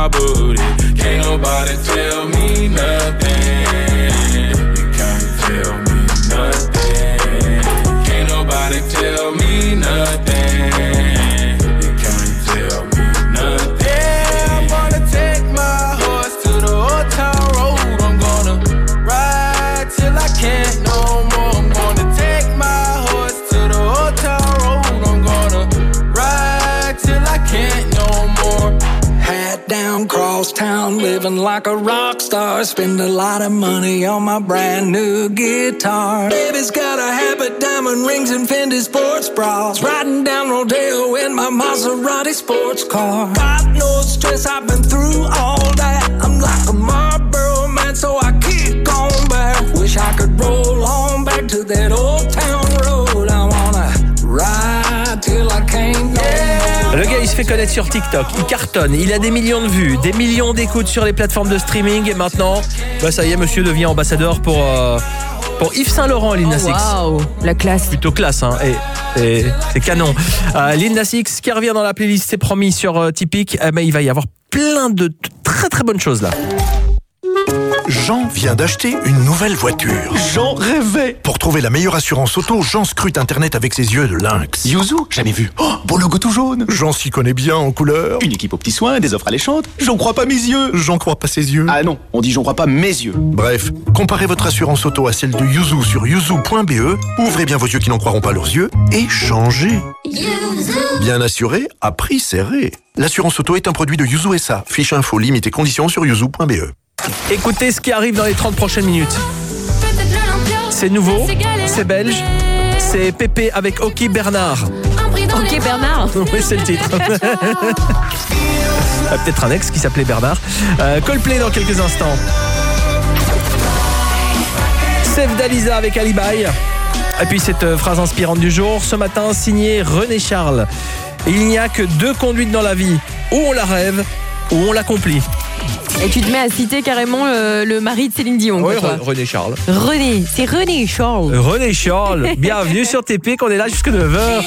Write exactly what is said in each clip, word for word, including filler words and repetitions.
booty. Can't nobody tell me nothing. You can't tell me nothing. Can't nobody tell me nothing. You can't tell me nothing. Yeah, I'm gonna take my horse to the old town road. I'm gonna ride till I can't no more. I'm gonna take my horse to the old town road. I'm gonna ride till I can't no more. Hat down, cross town, living like a rock star. Spend a lot of money on my brand new guitar. Baby's got a habit, diamond rings and Fendi sports bras. Riding down Rodeo in my Maserati sports car. Got no stress, I've been through all that. I'm like a Marlboro man, so I keep going back. Wish I could roll on back to that old town road. I wanna ride till I can't no more. Le gars, il se fait connaître sur TikTok, il cartonne, il a des millions de vues, des millions d'écoutes sur les plateformes de streaming et maintenant, bah ça y est, monsieur devient ambassadeur pour, euh, pour Yves Saint Laurent, Lil Nas X. Waouh, la classe. Plutôt classe, hein, et, et c'est canon. Euh, Lil Nas X qui revient dans la playlist, c'est promis sur euh, Tipeee, eh ben, il va y avoir plein de très très bonnes choses là. Jean vient d'acheter une nouvelle voiture. J'en rêvais. Pour trouver la meilleure assurance auto, Jean scrute Internet avec ses yeux de lynx. Yuzu, jamais vu. Oh, beau logo tout jaune. Jean s'y connaît bien en couleur. Une équipe aux petits soins, des offres alléchantes. J'en crois pas mes yeux. J'en crois pas ses yeux. Ah non, on dit j'en crois pas mes yeux. Bref, comparez votre assurance auto à celle de Yuzu sur yuzu point b e. Ouvrez bien vos yeux qui n'en croiront pas leurs yeux et changez. Yuzu. Bien assuré, à prix serré. L'assurance auto est un produit de Yuzu S A. Fiche info, limite et conditions sur yuzu point b e. Écoutez ce qui arrive dans les trente prochaines minutes. C'est nouveau, c'est belge, c'est Pépé avec Ok Bernard. Ok Bernard. Oui, c'est le titre. Peut-être un ex qui s'appelait Bernard. Euh, Coldplay dans quelques instants. Save Dalisa avec Alibi. Et puis cette euh, phrase inspirante du jour, ce matin, signée René Charles. Il n'y a que deux conduites dans la vie, ou on la rêve, ou on l'accomplit. Et tu te mets à citer carrément le, le mari de Céline Dion. Oui, quoi, toi. René Charles. René, c'est René Charles. René Charles, bienvenue sur T P, qu'on est là jusqu'à neuf heures.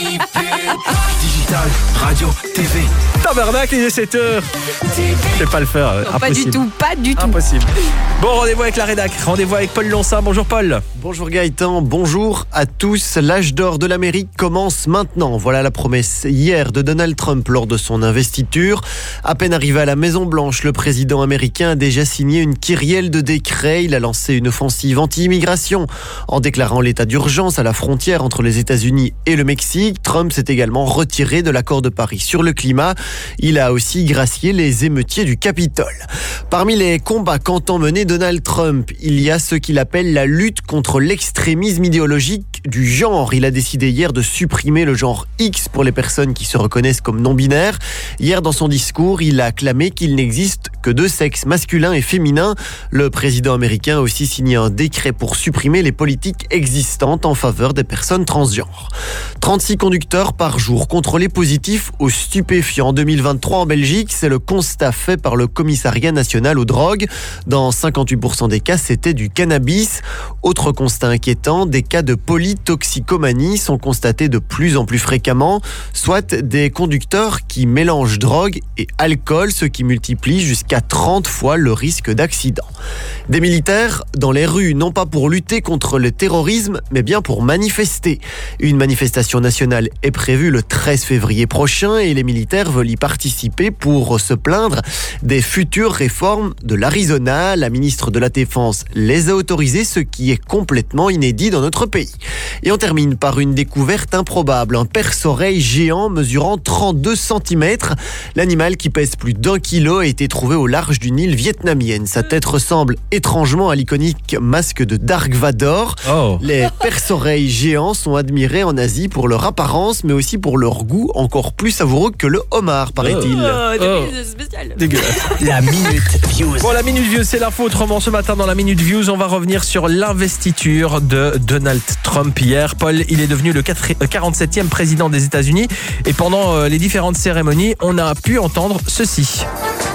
Digital, radio, T V. Tabernacle, il est sept heures. Je vais pas le faire, Non, impossible. pas du tout, pas du tout. Impossible. Bon, rendez-vous avec la rédac, rendez-vous avec Paul Lonsin. Bonjour Paul. Bonjour Gaëtan, bonjour à tous. L'âge d'or de l'Amérique commence maintenant. Voilà la promesse hier de Donald Trump lors de son investiture. À peine arrivé à la Maison-Blanche, le président américain a déjà signé une kyrielle de décrets. Il a lancé une offensive anti-immigration en déclarant l'état d'urgence à la frontière entre les États-Unis et le Mexique. Trump s'est également retiré de l'accord de Paris sur le climat. Il a aussi gracié les émeutiers du Capitole. Parmi les combats qu'entend mener Donald Trump, il y a ce qu'il appelle la lutte contre l'extrémisme idéologique du genre. Il a décidé hier de supprimer le genre X pour les personnes qui se reconnaissent comme non-binaires. Hier, dans son discours, il a clamé qu'il n'existe que deux sexes, masculin et féminin. Le président américain a aussi signé un décret pour supprimer les politiques existantes en faveur des personnes transgenres. trente-six conducteurs par jour contrôlés positifs aux stupéfiants en deux mille vingt-trois en Belgique. C'est le constat fait par le commissariat national aux drogues. Dans cinquante-huit pour cent des cas, c'était du cannabis. Autre constat inquiétant, des cas de polytoxicomanie sont constatés de plus en plus fréquemment, soit des conducteurs qui mélangent drogue et alcool, ce qui multiplie jusqu'à trente fois le risque d'accident. Des militaires dans les rues, non pas pour lutter contre le terrorisme, mais bien pour manifester. Une manifestation nationale est prévue le treize février prochain et les militaires veulent y participer pour se plaindre des futures réformes de l'Arizona. La ministre de la Défense les a autorisées, ce qui est complètement inédit dans notre pays. Et on termine par une découverte improbable, un perce-oreille géant mesurant trente-deux centimètres. L'animal, qui pèse plus d'un kilo, a été trouvé au large d'une île vietnamienne. Sa tête ressemble étrangement à l'iconique masque de Dark Vador. Oh. Les perce-oreilles géants sont admirés en Asie pour leur apparence, mais aussi pour leur goût encore plus savoureux que le homard, paraît-il. Oh, oh. Spécial. Dégueulasse. La Minute Views. Bon, la Minute Views, c'est l'info. Autrement, ce matin, dans la Minute Views, on va revenir sur l'investiture de Donald Trump hier. Paul, il est devenu le quarante-septième président des États-Unis. Et pendant les différentes cérémonies, on a pu entendre ceci.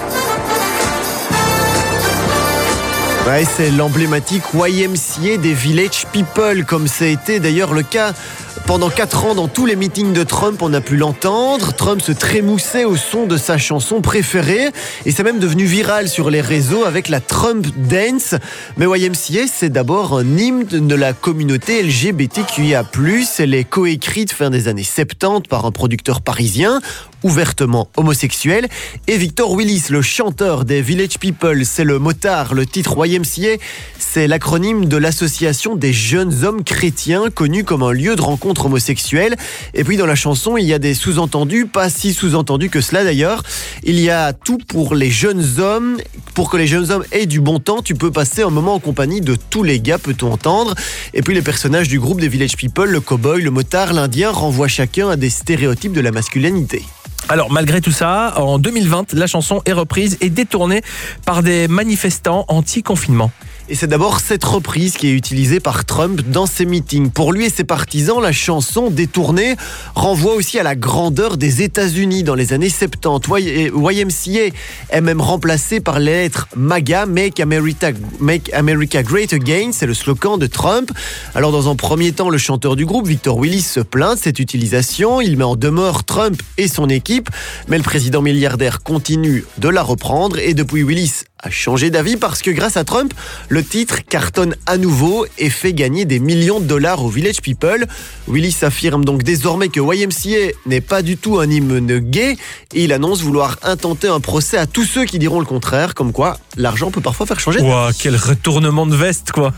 Ouais, c'est l'emblématique Y M C A des Village People, comme ça a été d'ailleurs le cas Pendant quatre ans, dans tous les meetings de Trump, on a pu l'entendre. Trump se trémoussait au son de sa chanson préférée. Et c'est même devenu viral sur les réseaux avec la Trump Dance. Mais Y M C A, c'est d'abord un hymne de la communauté L G B T Q I A plus. Elle est coécrite fin des années soixante-dix par un producteur parisien, ouvertement homosexuel. Et Victor Willis, le chanteur des Village People, c'est le motard. Le titre Y M C A, c'est l'acronyme de l'association des jeunes hommes chrétiens, connu comme un lieu de rencontre homosexuelle. Et puis dans la chanson, il y a des sous-entendus, pas si sous-entendus que cela d'ailleurs. Il y a tout pour les jeunes hommes. Pour que les jeunes hommes aient du bon temps, tu peux passer un moment en compagnie de tous les gars, peut-on entendre. Et puis les personnages du groupe des Village People, le cow-boy, le motard, l'indien, renvoient chacun à des stéréotypes de la masculinité. Alors malgré tout ça, en deux mille vingt, la chanson est reprise et détournée par des manifestants anti-confinement. Et c'est d'abord cette reprise qui est utilisée par Trump dans ses meetings. Pour lui et ses partisans, la chanson détournée renvoie aussi à la grandeur des États-Unis dans les années soixante-dix. Y M C A est même remplacé par les lettres MAGA, Make America, Make America Great Again, c'est le slogan de Trump. Alors dans un premier temps, le chanteur du groupe, Victor Willis, se plaint de cette utilisation. Il met en demeure Trump et son équipe, mais le président milliardaire continue de la reprendre et depuis Willis a changé d'avis parce que grâce à Trump, le titre cartonne à nouveau et fait gagner des millions de dollars aux Village People. Willis affirme donc désormais que Y M C A n'est pas du tout un hymne gay et il annonce vouloir intenter un procès à tous ceux qui diront le contraire, comme quoi l'argent peut parfois faire changer. Ouah, quel retournement de veste quoi.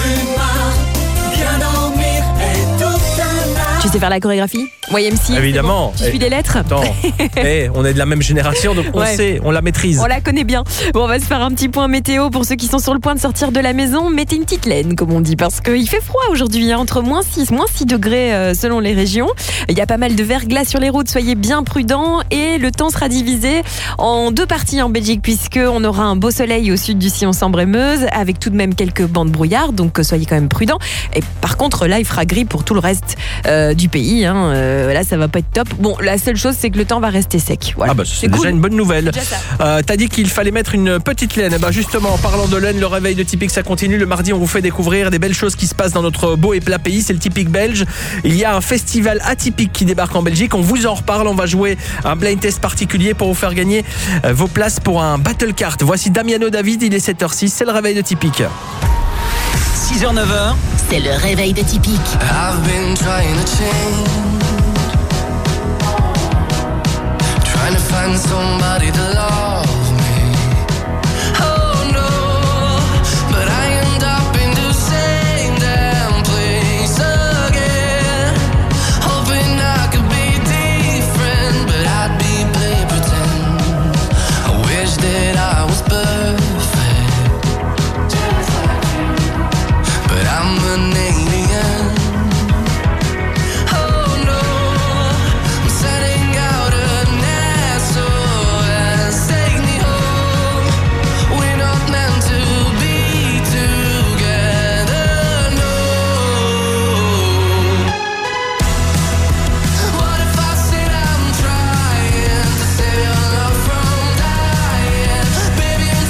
Tu sais faire la chorégraphie Y M C A, évidemment. Bon. Tu suis les lettres. Attends, hey, on est de la même génération, donc on Ouais. sait, on la maîtrise. On la connaît bien. Bon, on va se faire un petit point météo pour ceux qui sont sur le point de sortir de la maison. Mettez une petite laine, comme on dit, parce qu'il fait froid aujourd'hui, hein, entre moins six, moins six degrés euh, selon les régions. Il y a pas mal de verglas sur les routes, soyez bien prudents. Et le temps sera divisé en deux parties en Belgique, puisqu'on aura un beau soleil au sud du sillon Sambre-et-Meuse, avec tout de même quelques bancs de brouillard, donc soyez quand même prudents. Et par contre, là, il fera gris pour tout le reste euh, du pays. Hein. Euh, là, ça va pas être top. Bon, la seule chose, c'est que le temps va rester sec. Voilà. Ah bah c'est, C'est déjà cool. une bonne nouvelle. Déjà ça. Euh, t'as dit qu'il fallait mettre une petite laine. Eh ben justement, en parlant de laine, le réveil de Typique, ça continue. Le mardi, on vous fait découvrir des belles choses qui se passent dans notre beau et plat pays. C'est le Typique belge. Il y a un festival atypique qui débarque en Belgique. On vous en reparle. On va jouer un blind test particulier pour vous faire gagner euh, vos places pour un battle card. Voici Damiano David. Il est sept heures six. C'est le réveil de Typique. six heures neuf heures, c'est le réveil de Typique. I've been trying to change, trying to find somebody to love me. Oh no, but I end up in the same damn place again. Hoping I could be different, but I'd be play pretend. I wish that I was perfect, but I'm an alien. Oh no, I'm setting out an S O S. Take me home. We're not meant to be together, no. What if I said I'm trying to save your love from dying? Baby, I'm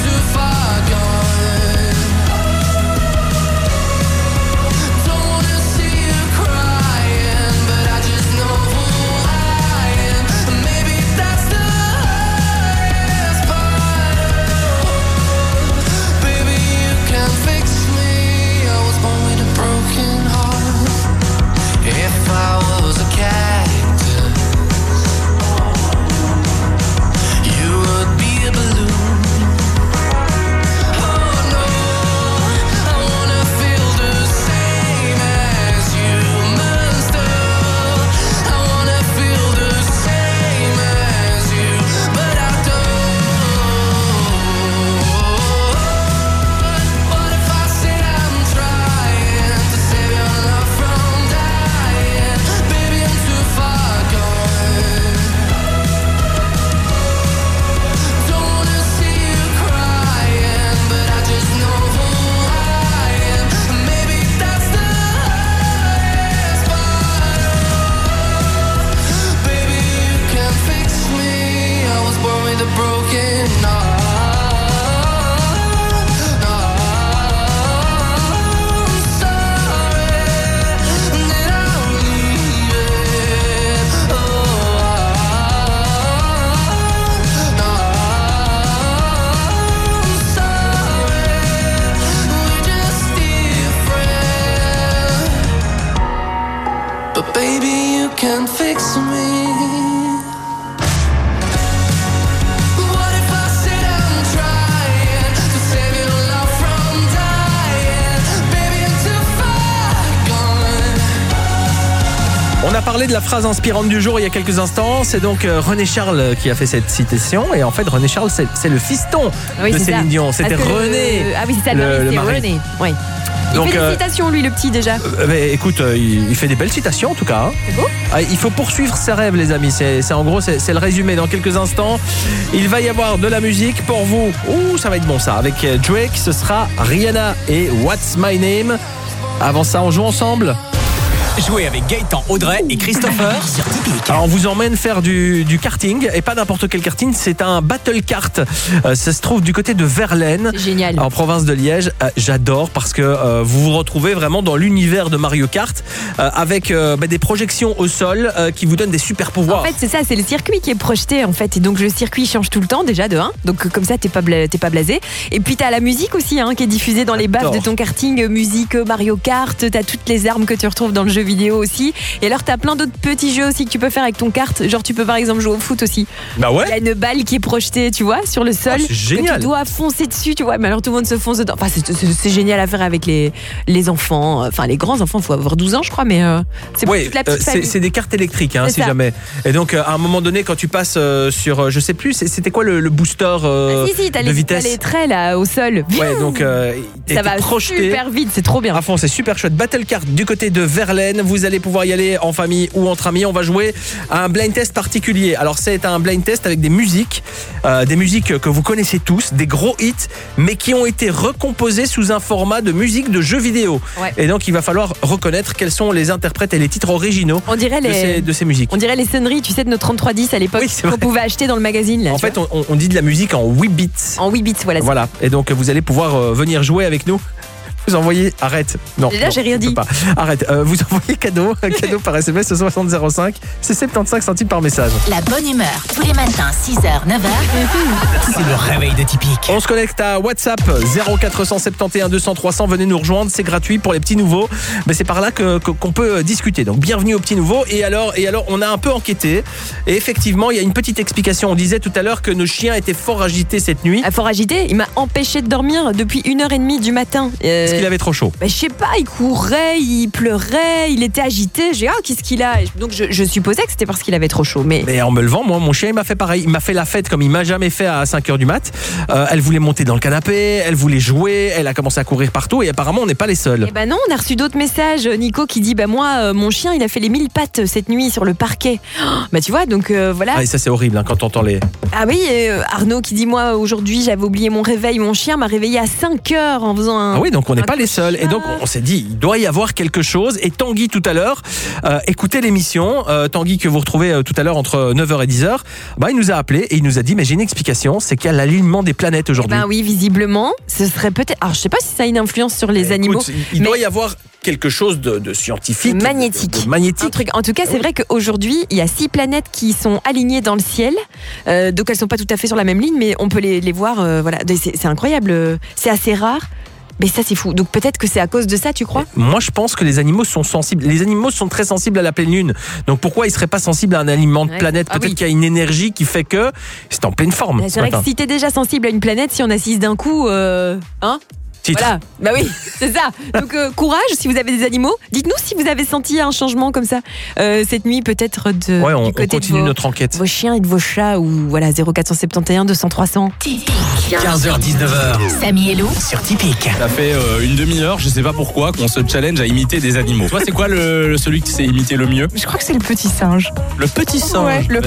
parlé de la phrase inspirante du jour il y a quelques instants. C'est donc euh, René Charles qui a fait cette citation. Et en fait, René Charles, c'est, c'est le fiston oui, de c'est Céline ça. Dion. C'était Parce que René. Le... Ah oui, c'est ça, le, le, le c'est mari. René. Oui. Il Donc, fait des euh, citations, lui, le petit, déjà. Euh, bah, écoute, euh, il, il fait des belles citations en tout cas. Hein. C'est beau. Ah, il faut poursuivre ses rêves, les amis. C'est, c'est en gros, c'est, c'est le résumé. Dans quelques instants, il va y avoir de la musique pour vous. Ouh, ça va être bon ça. Avec Drake, ce sera Rihanna et What's My Name. Avant ça, on joue ensemble. Jouez avec Gaëtan, Audrey et Christopher sur Tipeee. Alors on vous emmène faire du, du karting, et pas n'importe quel karting, c'est un battle kart. Euh, ça se trouve du côté de Verlaine, C'est génial. en province de Liège. Euh, j'adore parce que euh, vous vous retrouvez vraiment dans l'univers de Mario Kart euh, avec euh, bah, des projections au sol euh, qui vous donnent des super pouvoirs. En fait, c'est ça, c'est le circuit qui est projeté, en fait. Et donc, le circuit change tout le temps, déjà, de un. Donc, comme ça, t'es pas, bla- t'es pas blasé. Et puis, t'as la musique aussi, hein, qui est diffusée dans les baffes J'adore. de ton karting. Musique, Mario Kart. T'as toutes les armes que tu retrouves dans le jeu vidéo aussi. Et alors, t'as plein d'autres petits jeux aussi que tu peux faire avec ton kart. Genre, tu peux, par exemple, jouer au foot aussi. Bah Il y ouais. a une balle qui est projetée, tu vois, sur le sol. Ah, c'est génial. Que tu dois foncer dessus, tu vois. Mais alors, tout le monde se fonce dedans. Enfin, c'est, c'est, c'est génial à faire avec les, les enfants. Enfin, les grands enfants, il faut avoir douze ans, je crois. Mais euh, c'est pour Ouais, toute la euh, petite c'est, famille. c'est des cartes électriques, hein, C'est si ça. jamais. Et donc, euh, à un moment donné, quand tu passes euh, sur, euh, je sais plus, c'est- c'était quoi le, le booster euh, Ah, si, si, t'as de les, vitesse t'as les traits là au sol. Ouais, donc euh, t'es- Ça t'es va projeté. super vite, c'est trop bien. À fond, c'est super chouette. Battle Kart du côté de Verlaine. Vous allez pouvoir y aller en famille ou entre amis. On va jouer à un blind test particulier. Alors, c'est un blind test avec des musiques, euh, des musiques que vous connaissez tous, des gros hits, mais qui ont été recomposées sous un format de musique de jeux vidéo. Ouais. Et donc, il va falloir reconnaître quels sont les interprètes et les titres originaux On dirait de, les, ces, de ces musiques. on dirait les sonneries, tu sais, de nos trente-trois dix à l'époque Oui, c'est qu'on vrai. pouvait acheter dans le magazine. Là, En tu fait, on, on dit de la musique en huit bits. vois. en huit bits, voilà. Voilà. Et donc, vous allez pouvoir euh, venir jouer avec nous. Vous envoyez, arrête. Non. Déjà, non, j'ai rien on peut dit. pas. Arrête. Euh, vous envoyez cadeau, un cadeau par S M S au soixante zéro cinq. C'est soixante-quinze centimes par message. La bonne humeur, tous les matins, six heures, neuf heures. C'est le réveil de Tipeee. On se connecte à WhatsApp zéro quatre cent soixante et onze deux cents trois cents. Venez nous rejoindre, c'est gratuit pour les petits nouveaux. Mais c'est par là que, que- qu'on peut discuter. Donc bienvenue aux petits nouveaux. Et alors, et alors, on a un peu enquêté. Et effectivement, il y a une petite explication. On disait tout à l'heure que nos chiens étaient fort agités cette nuit. À fort agité, il m'a empêché de dormir depuis une heure et demie du matin. Euh, Parce qu'il avait trop chaud. bah, je sais pas, il courait, il pleurait, il était agité. J'ai dit, ah, qu'est-ce qu'il a? Donc je, je supposais que c'était parce qu'il avait trop chaud. Mais Mais en me levant, moi, mon chien, il m'a fait pareil. Il m'a fait la fête comme il m'a jamais fait à cinq heures du mat. Euh, elle voulait monter dans le canapé, elle voulait jouer, elle a commencé à courir partout et apparemment, on n'est pas les seuls. Eh ben non, on a reçu d'autres messages. Nico qui dit, bah moi, euh, mon chien, il a fait les mille pattes cette nuit sur le parquet. Oh, bah tu vois, donc euh, voilà. Ah, et ça, c'est horrible hein, quand on entend les. Ah oui, euh, Arnaud qui dit, moi, aujourd'hui, j'avais oublié mon réveil. Mon chien m'a réveillé à cinq heures en faisant un... Ah oui, donc on n'est un pas les seuls. Et donc, on s'est dit, il doit y avoir quelque chose. Et Tanguy, tout à l'heure, euh, écoutez l'émission. Euh, Tanguy, que vous retrouvez euh, tout à l'heure entre neuf heures et dix heures, bah, il nous a appelé et il nous a dit, mais j'ai une explication, c'est qu'il y a l'alignement des planètes aujourd'hui. Ben oui, visiblement, ce serait peut-être... Alors, je sais pas si ça a une influence sur les Écoute, animaux. il mais- doit y avoir quelque chose de, de scientifique. de- Magnétique. de- de Un magnétique. truc. En tout cas, c'est vrai qu'aujourd'hui, il y a six planètes qui sont alignées dans le ciel. Euh, donc, elles sont pas tout à fait sur la même ligne, mais on peut les, les voir. euh, voilà, c'est, c'est incroyable. C'est assez rare. Mais ça, c'est fou. Donc, peut-être que c'est à cause de ça, tu crois? Moi, je pense que les animaux sont sensibles. Les animaux sont très sensibles à la pleine lune. Donc, pourquoi ils seraient pas sensibles à un alignement de Ouais. planète? Ah Peut-être oui. qu'il y a une énergie qui fait que c'est en pleine forme. C'est ce vrai matin. que si t'es déjà sensible à une planète, si on assiste d'un coup, euh, hein? Titre. Voilà, bah oui, c'est ça. Donc euh, courage si vous avez des animaux. Dites-nous si vous avez senti un changement comme ça euh, cette nuit, peut-être de Ouais, on, du on côté continue de vos, notre enquête. vos chiens et de vos chats, ou voilà zéro quatre cent soixante et onze deux cents trois cents. quinze heures dix-neuf heures Samy et Lou. sur Tipeee. Ça fait euh, une demi-heure, je sais pas pourquoi, qu'on se challenge à imiter des animaux. Toi, c'est quoi le, le- celui qui sait imiter le mieux? Je crois que c'est le petit singe. Le petit singe. Ouais, le-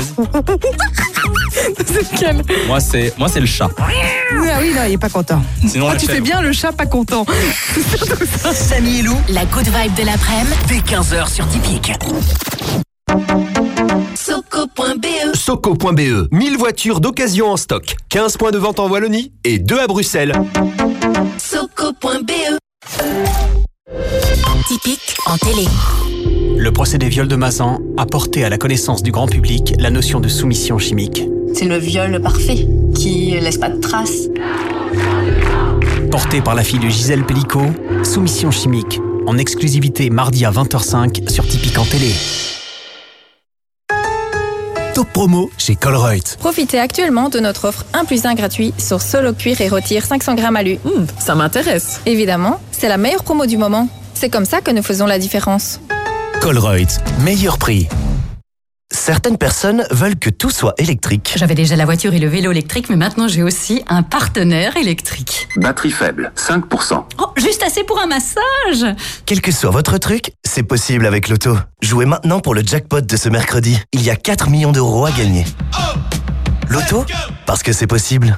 Vas-y. C'est lequel? Moi, c'est moi, c'est le chat. Ah oui, non, il est pas content. Sinon, Ah, la tu fais chèvre. bien le chat pas content. Samy et Lou, La good vibe de l'après-midi. dès quinze heures sur Tipeee. Soco.be. Soco point B E. mille voitures d'occasion en stock. quinze points de vente en Wallonie et deux à Bruxelles. Soco.be. Typique en télé. Le procès des viols de Mazan a porté à la connaissance du grand public la notion de soumission chimique. C'est le viol parfait, qui laisse pas de traces. Porté par la fille de Gisèle Pellicot, Soumission chimique, en exclusivité mardi à vingt heures cinq sur Typique en télé. Top promo chez Colruyt. Profitez actuellement de notre offre un plus un gratuit sur Solo Cuir et Retire cinq cents grammes alu. Mmh, ça m'intéresse. Évidemment, c'est la meilleure promo du moment. C'est comme ça que nous faisons la différence. Colruyt, meilleur prix. Certaines personnes veulent que tout soit électrique. J'avais déjà la voiture et le vélo électrique, mais maintenant j'ai aussi un partenaire électrique. Batterie faible, cinq pour cent. Oh, juste assez pour un massage. Quel que soit votre truc, c'est possible avec Loto. Jouez maintenant pour le jackpot de ce mercredi. Il y a quatre millions d'euros à gagner. Loto, parce que c'est possible.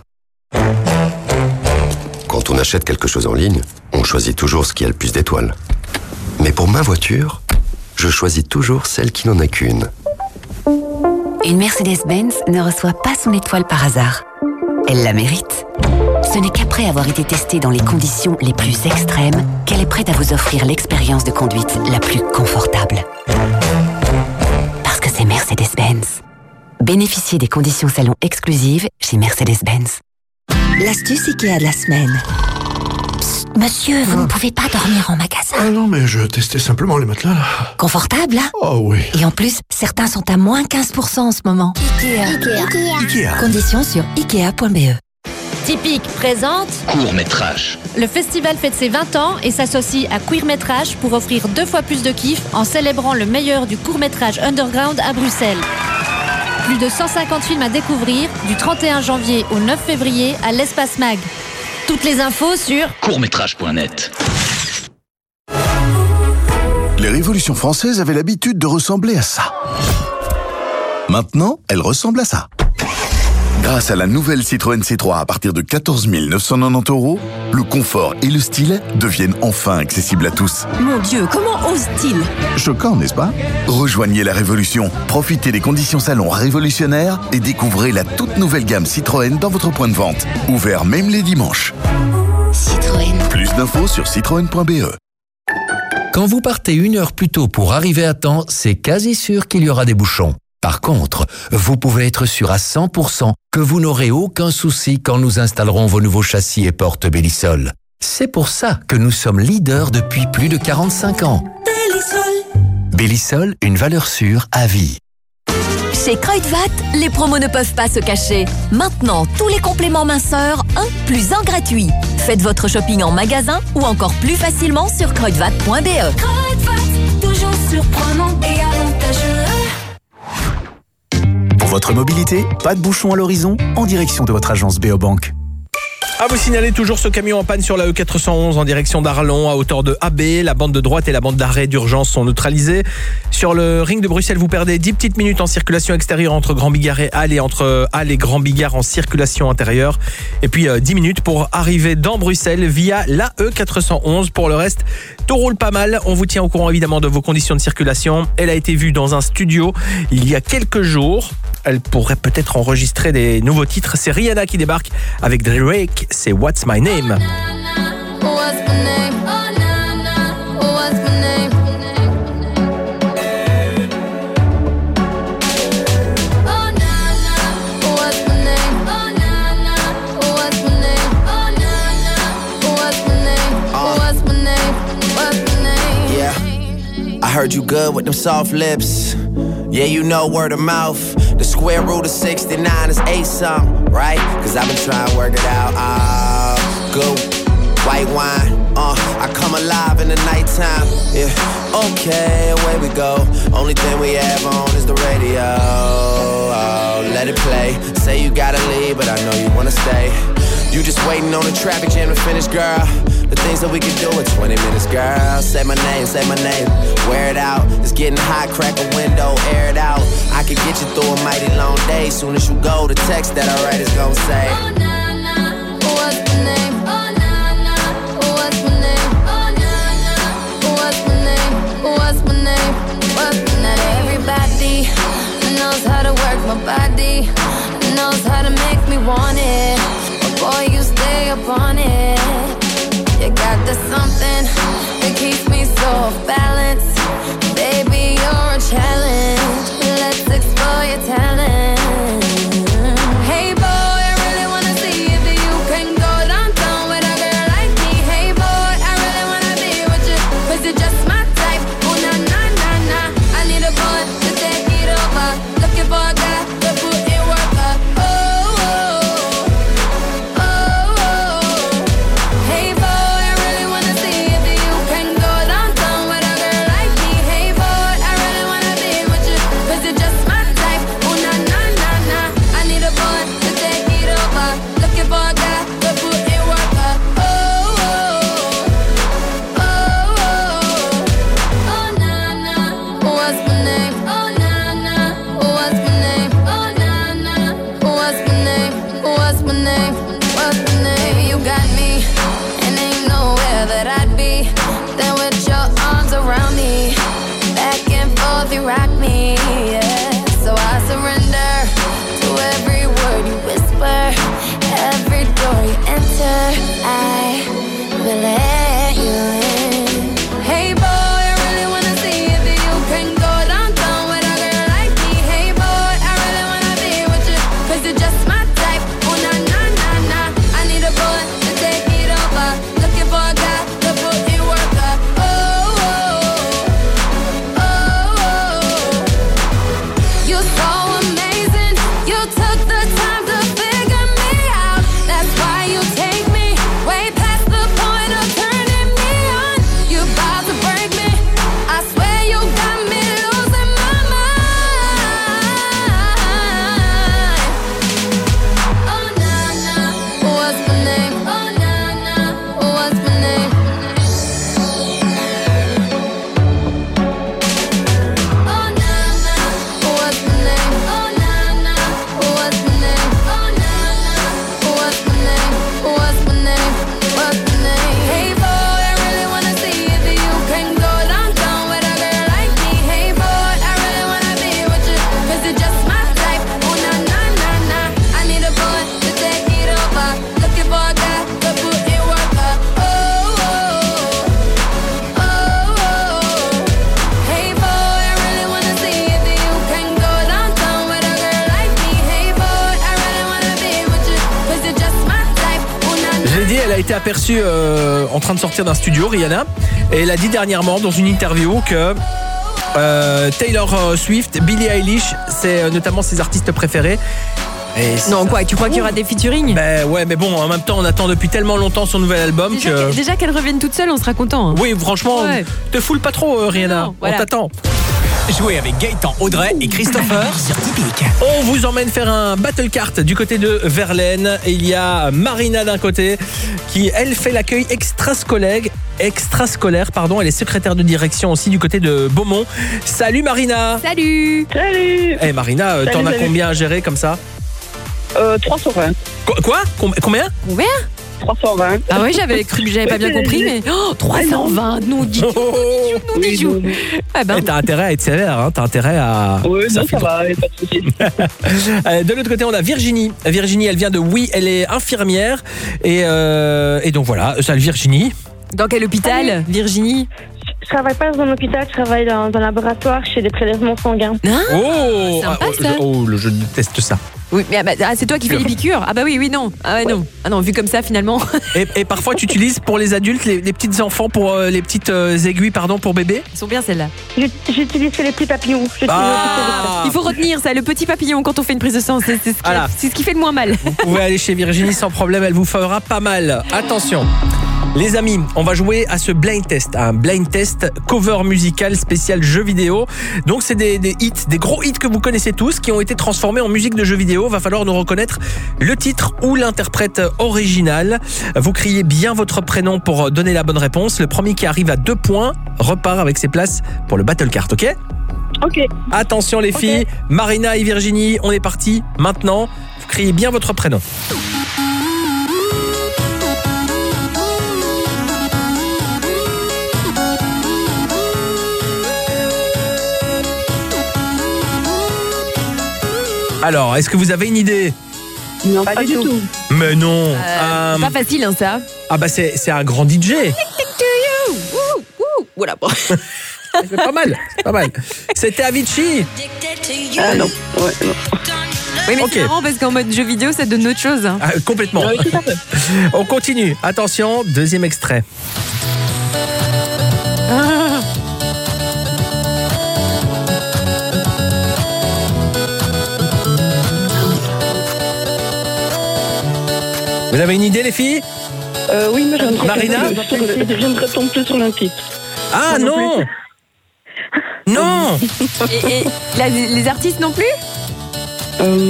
Quand on achète quelque chose en ligne, on choisit toujours ce qui a le plus d'étoiles. Mais pour ma voiture, je choisis toujours celle qui n'en a qu'une. Une Mercedes-Benz ne reçoit pas son étoile par hasard. Elle la mérite. Ce n'est qu'après avoir été testée dans les conditions les plus extrêmes qu'elle est prête à vous offrir l'expérience de conduite la plus confortable. Parce que c'est Mercedes-Benz. Bénéficiez des conditions salon exclusives chez Mercedes-Benz. L'astuce Ikea de la semaine. Psst, monsieur, vous ah. ne pouvez pas dormir en magasin. Ah non, mais je testais simplement les matelas, là. Confortable, hein? Oh oui. Et en plus, certains sont à moins quinze pour cent en ce moment. Ikea. Ikea. Ikea. Conditions sur ikea point b e. Typique présente Court-métrage. Le festival fête ses vingt ans et s'associe à Queer-métrage pour offrir deux fois plus de kiff en célébrant le meilleur du court-métrage underground à Bruxelles. Plus de cent cinquante films à découvrir du trente et un janvier au neuf février à l'Espace Mag. Toutes les infos sur courtmétrage point net. Les révolutions françaises avaient l'habitude de ressembler à ça. Maintenant, elles ressemblent à ça. Grâce à la nouvelle Citroën C trois à partir de quatorze mille neuf cent quatre-vingt-dix euros, le confort et le style deviennent enfin accessibles à tous. Mon Dieu, comment ose-t-il? Choquant, n'est-ce pas? Rejoignez la révolution, profitez des conditions salon révolutionnaires et découvrez la toute nouvelle gamme Citroën dans votre point de vente. Ouvert même les dimanches. Citroën. Plus d'infos sur citroën point b e. Quand vous partez une heure plus tôt pour arriver à temps, c'est quasi sûr qu'il y aura des bouchons. Par contre, vous pouvez être sûr à cent pour cent que vous n'aurez aucun souci quand nous installerons vos nouveaux châssis et portes Bellisol. C'est pour ça que nous sommes leaders depuis plus de quarante-cinq ans. Bellisol. Bellisol, une valeur sûre à vie. Chez Kruidvat, les promos ne peuvent pas se cacher. Maintenant, tous les compléments minceurs, un plus un gratuit. Faites votre shopping en magasin ou encore plus facilement sur kruidvat point b e. Kruidvat, toujours surprenant et avantageux. Pour votre mobilité, pas de bouchon à l'horizon, en direction de votre agence Beobank. À vous signaler toujours ce camion en panne sur la E quatre cent onze en direction d'Arlon à hauteur de A B. La bande de droite et la bande d'arrêt d'urgence sont neutralisées. Sur le ring de Bruxelles, vous perdez dix petites minutes en circulation extérieure entre Grand Bigard et Halle et entre Halle et Grand Bigard en circulation intérieure. Et puis euh, dix minutes pour arriver dans Bruxelles via la E quatre cent onze. Pour le reste, tout roule pas mal. On vous tient au courant évidemment de vos conditions de circulation. Elle a été vue dans un studio il y a quelques jours. Elle pourrait peut-être enregistrer des nouveaux titres. C'est Rihanna qui débarque avec Drake. C'est What's My Name. I heard you good with them soft lips. Yeah, you know word of mouth. The square root of sixty-nine is eight something, right? Cause I've been trying to work it out. Ah, uh, good white wine. Uh, I come alive in the nighttime. Yeah, okay, away we go. Only thing we have on is the radio. Oh, let it play. Say you gotta leave, but I know you wanna stay. You just waiting on the traffic jam to finish, girl. The things that we could do in twenty minutes, girl. Say my name, say my name. Wear it out. It's getting hot, crack a window, air it out. I could get you through a mighty long day. Soon as you go, the text that I write is gonna say, oh, nah, nah, what's my name? Oh, nah, nah, what's my name? Oh, nah, nah, what's my name? What's my name? What's my name? Everybody knows how to work my body, knows how to make me want it. Boy, you stay up on it. You got the something that keeps me so off balance. Baby, you're a challenge. Let's explore your talent. Hey boy, I really wanna see if you can go downtown with a girl like me. Hey boy, I really wanna be with you, cause you're just my type. Oh na na na na, I need a boy to take it over. Looking for a guy to put in work. Oh, oh, oh. elle a été aperçue euh, en train de sortir d'un studio, Rihanna, et elle a dit dernièrement dans une interview que euh, Taylor Swift, Billie Eilish, c'est notamment ses artistes préférés. Et non, quoi, tu crois qu'il y aura des featuring? Ben ouais, mais bon, en même temps, on attend depuis tellement longtemps son nouvel album déjà que... Déjà qu'elle revienne toute seule, on sera content. Hein. Oui, franchement, ouais. te foule pas trop, euh, Rihanna. Non, voilà. On t'attend. Jouez avec Gaëtan, Audrey et Christopher sur Typique. On vous emmène faire un battle kart du côté de Verlaine. Il y a Marina d'un côté qui, elle, fait l'accueil extrascolaire. Extrascolaire, pardon. Elle est secrétaire de direction aussi du côté de Beaumont. Salut Marina. Salut. Salut. Eh hey, Marina, salut, t'en as salut. Combien à gérer comme ça? euh, trois cent vingt. Qu- quoi Combien Combien trois cent vingt. Ah oui, j'avais cru que j'avais pas bien compris, mais oh, trois cent vingt, non, dis oh, non, dis oui, ah ben. T'as intérêt à être sévère, hein, t'as intérêt à... Oui, ça, non, ça va, pas de soucis. De l'autre côté, on a Virginie. Virginie, elle vient de Oui, elle est infirmière. Et, euh, et donc voilà, salut Virginie. Dans quel hôpital, ah, oui. Virginie? Je travaille pas dans un hôpital, je travaille dans, dans un laboratoire, je fais des prélèvements sanguins. Ah, oh, sympa, ah, ça. Oh, je déteste ça. Oui, mais ah bah, ah, c'est toi qui fais les piqûres. Ah bah oui, oui, non. Ah ouais, non. Ah non, vu comme ça, finalement. Et, et parfois, tu utilises pour les adultes, les, les petits enfants, pour euh, les petites euh, aiguilles, pardon, pour bébé. Ils sont bien celles-là. J'utilise les petits papillons. Ah. Il faut retenir ça, le petit papillon quand on fait une prise de sang. C'est, c'est, ce, qui, voilà. c'est ce qui fait le moins mal. Vous pouvez aller chez Virginie sans problème, elle vous fera pas mal. Attention. Les amis, on va jouer à ce blind test, un blind test cover musical spécial jeux vidéo. Donc c'est des, des hits, des gros hits que vous connaissez tous, qui ont été transformés en musique de jeux vidéo. Va falloir nous reconnaître le titre ou l'interprète original. Vous criez bien votre prénom pour donner la bonne réponse. Le premier qui arrive à deux points repart avec ses places pour le battle kart, ok ? Ok. Attention les filles, okay. Marina et Virginie, on est parti maintenant. Vous criez bien votre prénom. Alors, est-ce que vous avez une idée? Non, pas, pas du tout. tout. Mais non. Euh, euh, pas facile, hein, ça. Ah bah c'est, c'est un grand D J. Voilà. C'est pas mal, c'est pas mal. C'était Avicii. Ah non, ouais, non. Oui, mais okay. C'est marrant parce qu'en mode jeu vidéo, ça donne autre chose. Hein. Ah, complètement. On continue. Attention, deuxième extrait. Ah. Vous avez une idée, les filles? euh, Oui, mais je ne Marina Je ne retombe plus sur le titre. Ah non, non, non. Et, et la, les artistes non plus? euh...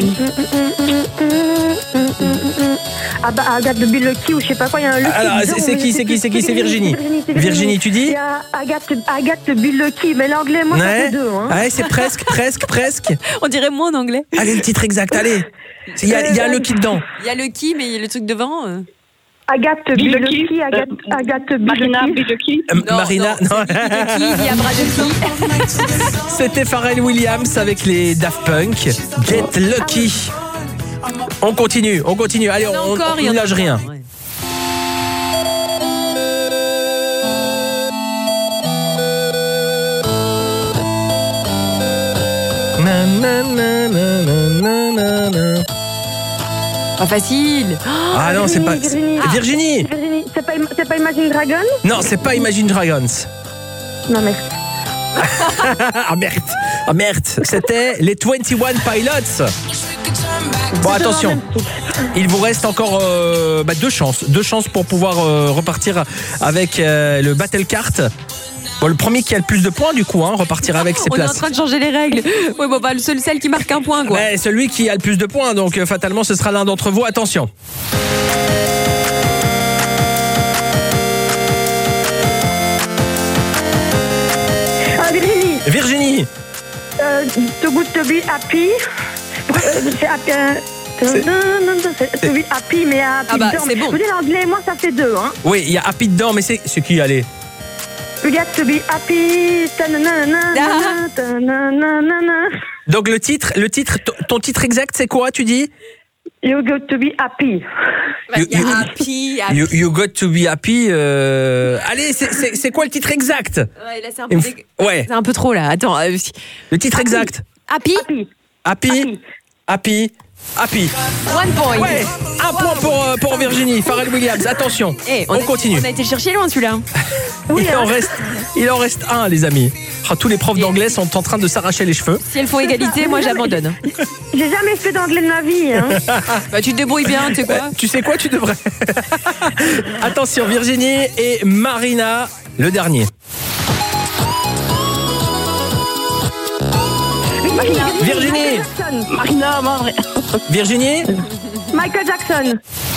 Ah bah Agathe de Bill Lucky ou je sais pas quoi, il y a un Lucky. Alors c'est, c'est qui, c'est qui, c'est qui, c'est Virginie. Virginie, c'est Virginie, tu dis? Il y a Agathe, Agathe de Bill Lucky, mais l'anglais, moi, ouais. Ça fait deux. Hein. Ouais, c'est presque, presque, presque. On dirait moins en anglais. Allez, le titre exact, allez. Il y a, il y a Lucky dedans. Il y a Lucky, mais il y a le truc devant. Euh... Agathe Bill Lucky, Agathe, Agathe Marina Bill Lucky. Euh, Marina, non. non. Il y a Brad. C'était Pharrell Williams avec les Daft Punk. Get Lucky. On continue, on continue. Allez, on ne lâche rien. Ouais. Na, na, na, na, na, na. Pas facile. Oh, ah non, Virginie, c'est pas... Virginie. Ah. Virginie. Virginie. C'est pas, c'est pas Imagine Dragons? Non, c'est pas Imagine Dragons. Non, mais... ah merde, ah merde. C'était les vingt et un Pilots. Bon, attention, il vous reste encore euh, bah, deux chances, deux chances pour pouvoir euh, repartir avec euh, le battle kart. Bon, le premier qui a le plus de points, du coup, hein, repartira avec ses on places. On est en train de changer les règles. Oui, bon, bah, le seul, celle qui marque un point, quoi. Ouais, celui qui a le plus de points, donc euh, fatalement, ce sera l'un d'entre vous. Attention. Ah, Virginie. Virginie. Euh, Too Good To Be Happy. Euh, c'est happy. Euh, c'est... Non, non, non, c'est To Be Happy, mais Happy ah bah, dedans. C'est bon. Vous dites l'anglais, moi, ça fait deux, hein. Oui, il y a Happy dedans, mais c'est, c'est qui, allez? You got to be happy. Ah. Donc le titre, le titre, ton titre exact, c'est quoi, tu dis? You got to be happy. You, you, happy, happy. You, you got to be happy. Euh... Allez, c'est, c'est, c'est quoi le titre exact? Ouais, là, c'est un peu, f... ouais. C'est un peu trop là. Attends. Euh... Le titre happy. exact. Happy. Happy. Happy. Happy. Happy. One point. Ouais, un point pour, euh, pour Virginie. Pharrell Williams, attention. Hey, on, on a, continue. On a été chercher loin celui-là. Oui, il, en reste, il en reste un, les amis. Oh, tous les profs d'anglais sont en train de s'arracher les cheveux. Si elles font égalité, moi j'abandonne. J'ai jamais fait d'anglais de ma vie. Hein. Bah, tu te débrouilles bien, tu sais quoi. Bah, tu sais quoi, tu devrais. Attention, Virginie et Marina, le dernier. Marina. Virginie. Marina, Marina. Virginie. Michael Jackson.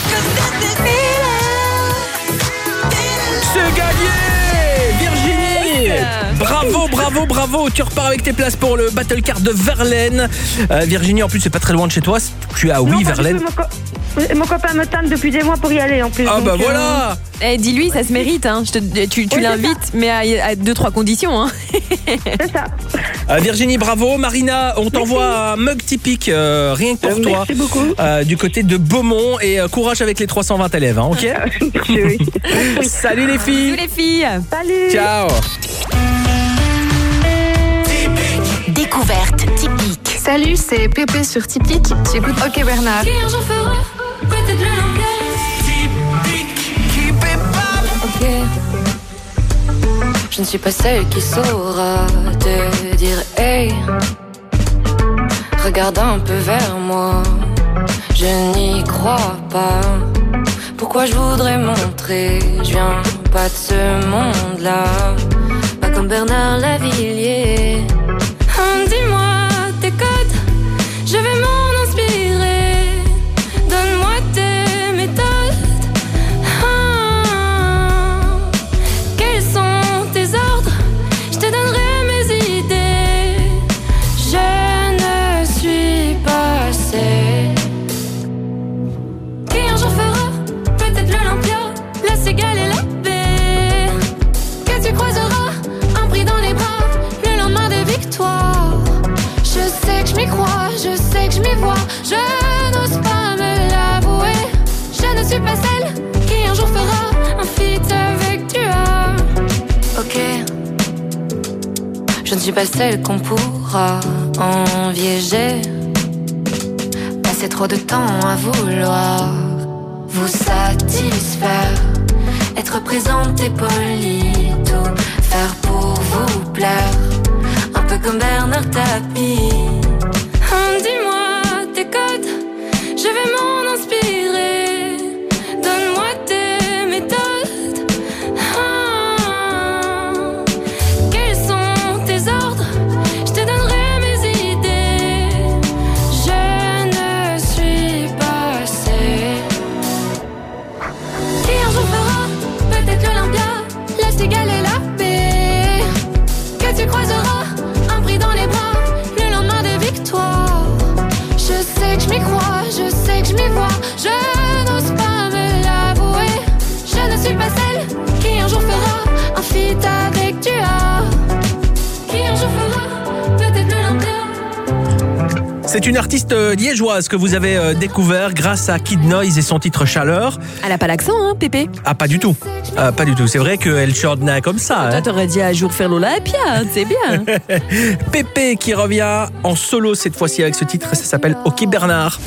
C'est gagné, Virginie. Bravo, bravo, bravo. Tu repars avec tes places pour le Battle Card de Verlaine. Euh, Virginie, en plus, c'est pas très loin de chez toi. Tu es à oui, Verlaine. Mon, co- mon copain me tente depuis des mois pour y aller en plus. Ah donc, bah euh... voilà. Eh, dis-lui, ça se mérite. Hein. Je te, tu tu oui, l'invites, mais à, à deux, trois conditions. Hein. C'est ça. Euh, Virginie, bravo. Marina, on t'envoie un mug typique, euh, rien que pour euh, toi. Merci beaucoup. Euh, du côté de Beaumont. Et euh, courage avec les trois cent vingt élèves, hein, ok. Oui. Salut les filles. Salut les filles. Salut. Ciao. Découverte typique. Salut, c'est Pépé sur Typique. J'écoute OK Bernard. Ok. Je ne suis pas celle qui saura te dire hey. Regarde un peu vers moi. Je n'y crois pas. Pourquoi je voudrais montrer? Je viens pas de ce monde-là. Pas comme Bernard Lavillier. Hum, dis-moi tes codes, je vais m'en inspirer. Donne-moi tes méthodes. Hum, quels sont tes ordres? Je te donnerai mes idées. Je ne suis pas celle qui un jour fera peut-être l'Olympia, la Cigale et la baie. Que tu croiseras un prix dans les bras le lendemain des victoires. Je sais que je m'y crois, je sais que je m'y vois. Je n'ose pas me l'avouer. Je ne suis pas celle qui un jour fera un feat avec Dua. Ok. Je ne suis pas celle qu'on pourra envier. J'ai passé trop de temps à vouloir vous satisfaire, être présente et polie, tout faire pour vous plaire. Un peu comme Bernard Tapie. Hum, dis-moi tes codes, je vais m'en inspirer. Donne-moi tes méthodes. Hum, quels sont tes ordres? Je te donnerai mes idées. Je ne suis pas celle qui un jour fera peut-être l'Olympia, la Cigale et la baie. Que tu croiseras un prix dans les bras le lendemain des victoires. Je sais que je m'y crois, je sais que je m'y vois. Je n'ose pas me l'avouer. Je ne suis pas celle qui un jour fera un feat avec Dua. Qui un jour fera peut-être l'Olympia. C'est une artiste liégeoise que vous avez euh, découvert grâce à Kid Noise et son titre Chaleur. Elle a pas l'accent, hein, Pépé? Ah, pas du tout. Euh, pas du tout. C'est vrai qu'elle chordna comme ça. Toi, hein. t'aurais dit un jour faire l'Olympia, c'est bien. Pépé qui revient en solo cette fois-ci avec ce titre. Ça s'appelle OK Bernard.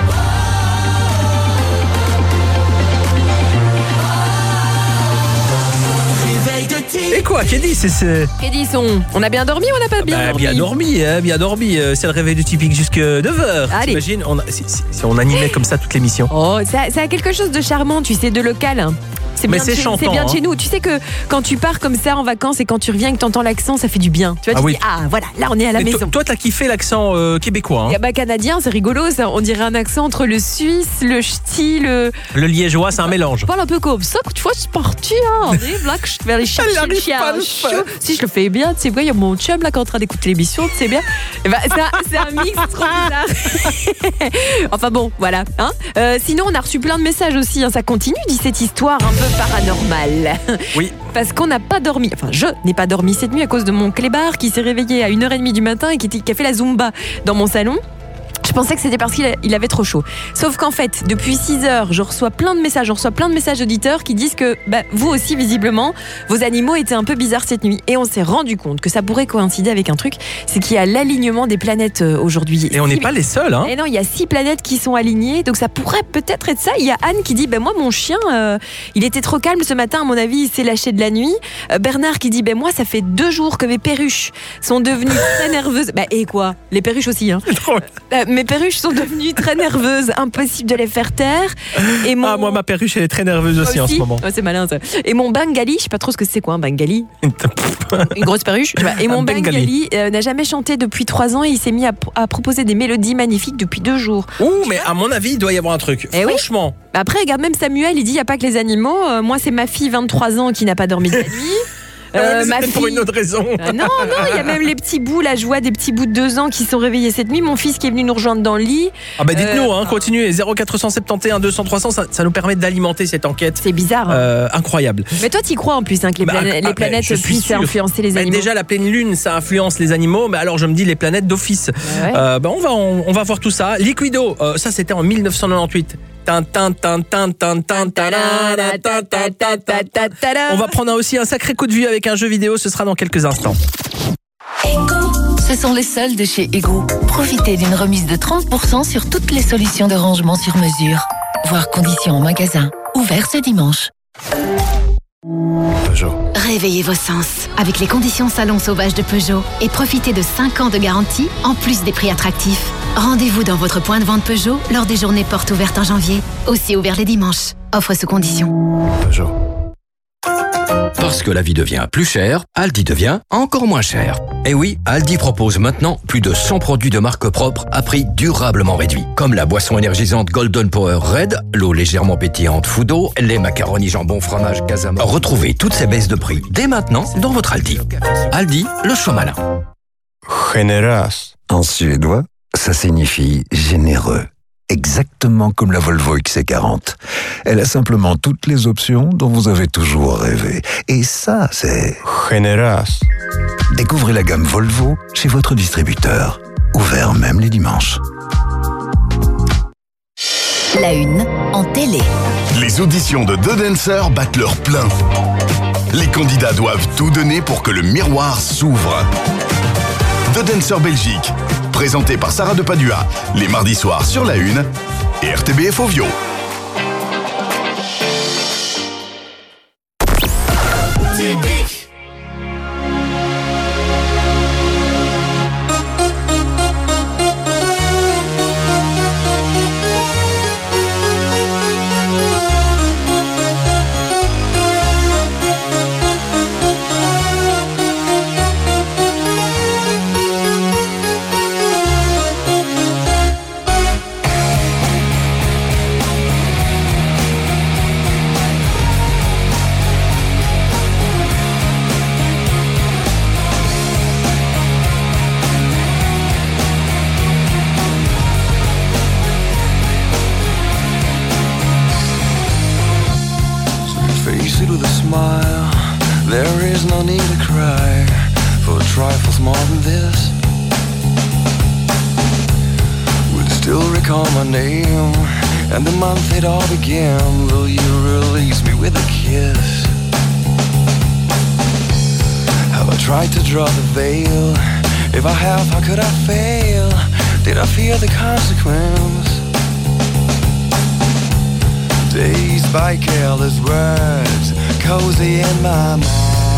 Et quoi, Kédi, c'est ce... Kédi, son... on a bien dormi ou on n'a pas bien bah, dormi? Bien dormi, hein, bien dormi. Euh, C'est le réveil de Typique jusque neuf heures. Allez. T'imagines, on a- si, si- si on animait comme ça toute l'émission. Oh, ça, ça a quelque chose de charmant, tu sais, de local. C'est Mais bien, de c'est chez- chantant, c'est bien de hein. chez nous. Tu sais que quand tu pars comme ça en vacances et quand tu reviens et que t'entends l'accent, ça fait du bien. Tu vois, Ah tu oui. dis, ah voilà, là on est à la Et maison. toi, toi, t'as kiffé l'accent euh, québécois. Et Hein. bah, canadien, c'est rigolo, ça. On dirait un accent entre le suisse, le ch'ti, le. Le liégeois, c'est un mélange. Je parle un peu comme ça, que tu vois, c'est parti, hein. Arrive là, que je vais aller chercher Elle le arrive chien pas à le chaud. faire. Si je le fais bien, tu sais quoi, il y a mon chum là qui est en train d'écouter l'émission, tu sais bien. Et bah, c'est un, c'est un mix trop bizarre. Enfin bon, voilà. Hein. Euh, sinon, on a reçu plein de messages aussi. Hein. Ça continue, dit cette histoire un peu paranormale. Oui. Parce qu'on n'a pas dormi, enfin je n'ai pas dormi cette nuit à cause de mon clébard qui s'est réveillé à une heure trente du matin et qui, qui a fait la zumba dans mon salon. Je pensais que c'était parce qu'il il avait trop chaud. Sauf qu'en fait, depuis six heures, je reçois plein de messages, je reçois plein de messages d'auditeurs qui disent que bah, vous aussi, visiblement, vos animaux étaient un peu bizarres cette nuit. Et on s'est rendu compte que ça pourrait coïncider avec un truc, c'est qu'il y a l'alignement des planètes euh, aujourd'hui. Et on n'est pas les seuls. Hein. Et non, il y a six planètes qui sont alignées, donc ça pourrait peut-être être ça. Il y a Anne qui dit, ben moi, mon chien, euh, il était trop calme ce matin, à mon avis, il s'est lâché de la nuit. Euh, Bernard qui dit, ben moi, ça fait deux jours que mes perruches sont devenues très nerveuses. Bah, et quoi ? Les perruches aussi, hein. Euh, mes perruches sont devenues très nerveuses, impossible de les faire taire. Et mon... Ah, moi, ma perruche, elle est très nerveuse aussi, aussi en ce moment. Oh, c'est malin ça. Et mon bengali, je sais pas trop ce que c'est quoi un bengali. Une grosse perruche. Et mon bengali, bengali euh, n'a jamais chanté depuis trois ans et il s'est mis à, à proposer des mélodies magnifiques depuis deux jours. Ouh, mais à mon avis, il doit y avoir un truc. Eh Franchement. Oui. Après, regarde, même Samuel, il dit, il n'y a pas que les animaux. Euh, moi, c'est ma fille, vingt-trois ans, qui n'a pas dormi de la nuit. Euh, ma fille... pour une autre raison. Euh, non, non, il y a même les petits bouts, là, je vois des petits bouts de deux ans qui sont réveillés cette nuit. Mon fils qui est venu nous rejoindre dans le lit. Ah bah dites-nous, euh... hein, continuez. zéro quatre cent soixante et onze deux cents trois cents, ça, ça nous permet d'alimenter cette enquête. C'est bizarre. Hein. Euh, incroyable. Mais toi, t'y crois en plus, hein, que les, bah, planètes, ah, les planètes bah, puissent influencer les animaux. Bah, déjà, la pleine lune, ça influence les animaux. Mais alors, je me dis les planètes d'office. Bah ouais. euh, bah, on, va, on, on va voir tout ça. Liquido, euh, ça c'était en dix-neuf cent quatre-vingt-dix-huit. On va prendre aussi un sacré coup de vue avec un jeu vidéo, ce sera dans quelques instants. Ce sont les soldes de chez Ego. Profitez d'une remise de trente pour cent sur toutes les solutions de rangement sur mesure. Voir conditions en magasin. Ouvert ce dimanche. Peugeot. Réveillez vos sens avec les conditions salon sauvage de Peugeot et profitez de cinq ans de garantie en plus des prix attractifs. Rendez-vous dans votre point de vente Peugeot lors des journées portes ouvertes en janvier, aussi ouvert les dimanches. Offre sous conditions. Peugeot. Parce que la vie devient plus chère, Aldi devient encore moins cher. Et oui, Aldi propose maintenant plus de cent produits de marque propre à prix durablement réduit. Comme la boisson énergisante Golden Power Red, l'eau légèrement pétillante Fudo, les macaronis jambon fromage Casama. Retrouvez toutes ces baisses de prix dès maintenant dans votre Aldi. Aldi, le choix malin. Generös. En suédois, ça signifie généreux. Exactement comme la Volvo X C quarante. Elle a simplement toutes les options dont vous avez toujours rêvé. Et ça, c'est... Generös. Découvrez la gamme Volvo chez votre distributeur. Ouvert même les dimanches. La une en télé. Les auditions de The Dancer battent leur plein. Les candidats doivent tout donner pour que le miroir s'ouvre. The Dancer Belgique, présenté par Sarah de Padua, les mardis soirs sur La Une et R T B F Ovio. And the month it all began, will you release me with a kiss? Have I tried to draw the veil? If I have, how could I fail? Did I fear the consequence? Dazed by careless words, cozy in my mind.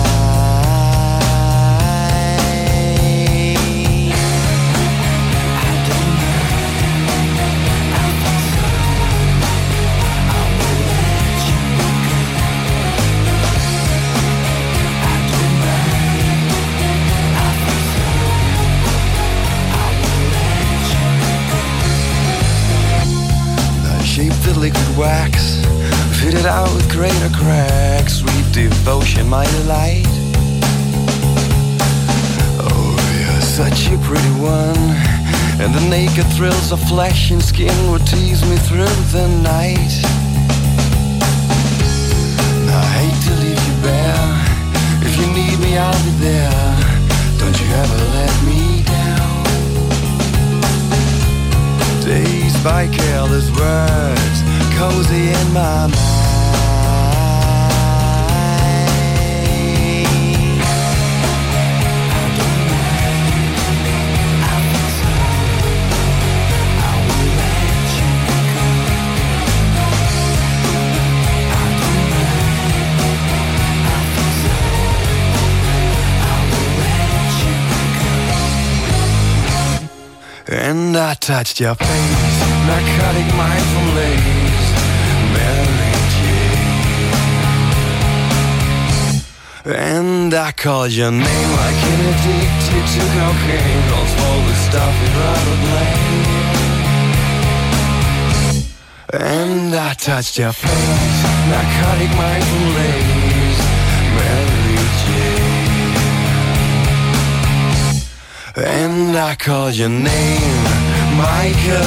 Liquid wax, fitted out with greater cracks, sweet devotion, my delight. Oh, you're such a pretty one, and the naked thrills of flesh and skin would tease me through the night. I hate to leave you bare, if you need me I'll be there, don't you ever let me down. by careless words, cozy in my mind. And I touched your face, narcotic mindful lace, Mary Jane. And I called your name like an addicted to cocaine, calls all the stuff you'd rather blame. And I touched your face, narcotic mindful lace, Mary Jane. And I call your name, Michael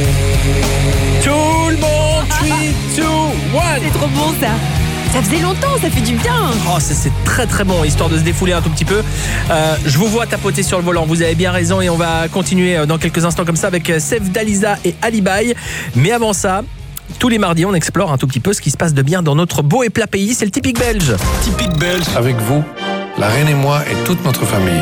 Kidd. Tout le monde, trois, deux, un. C'est trop bon ça. Ça faisait longtemps, ça fait du bien. Oh, ça, c'est très très bon, histoire de se défouler un tout petit peu. Euh, je vous vois tapoter sur le volant, vous avez bien raison, et on va continuer dans quelques instants comme ça avec Sef Dalisa et Alibaï. Mais avant ça, tous les mardis, on explore un tout petit peu ce qui se passe de bien dans notre beau et plat pays. C'est le typique belge. Typique belge. Avec vous, la reine et moi et toute notre famille.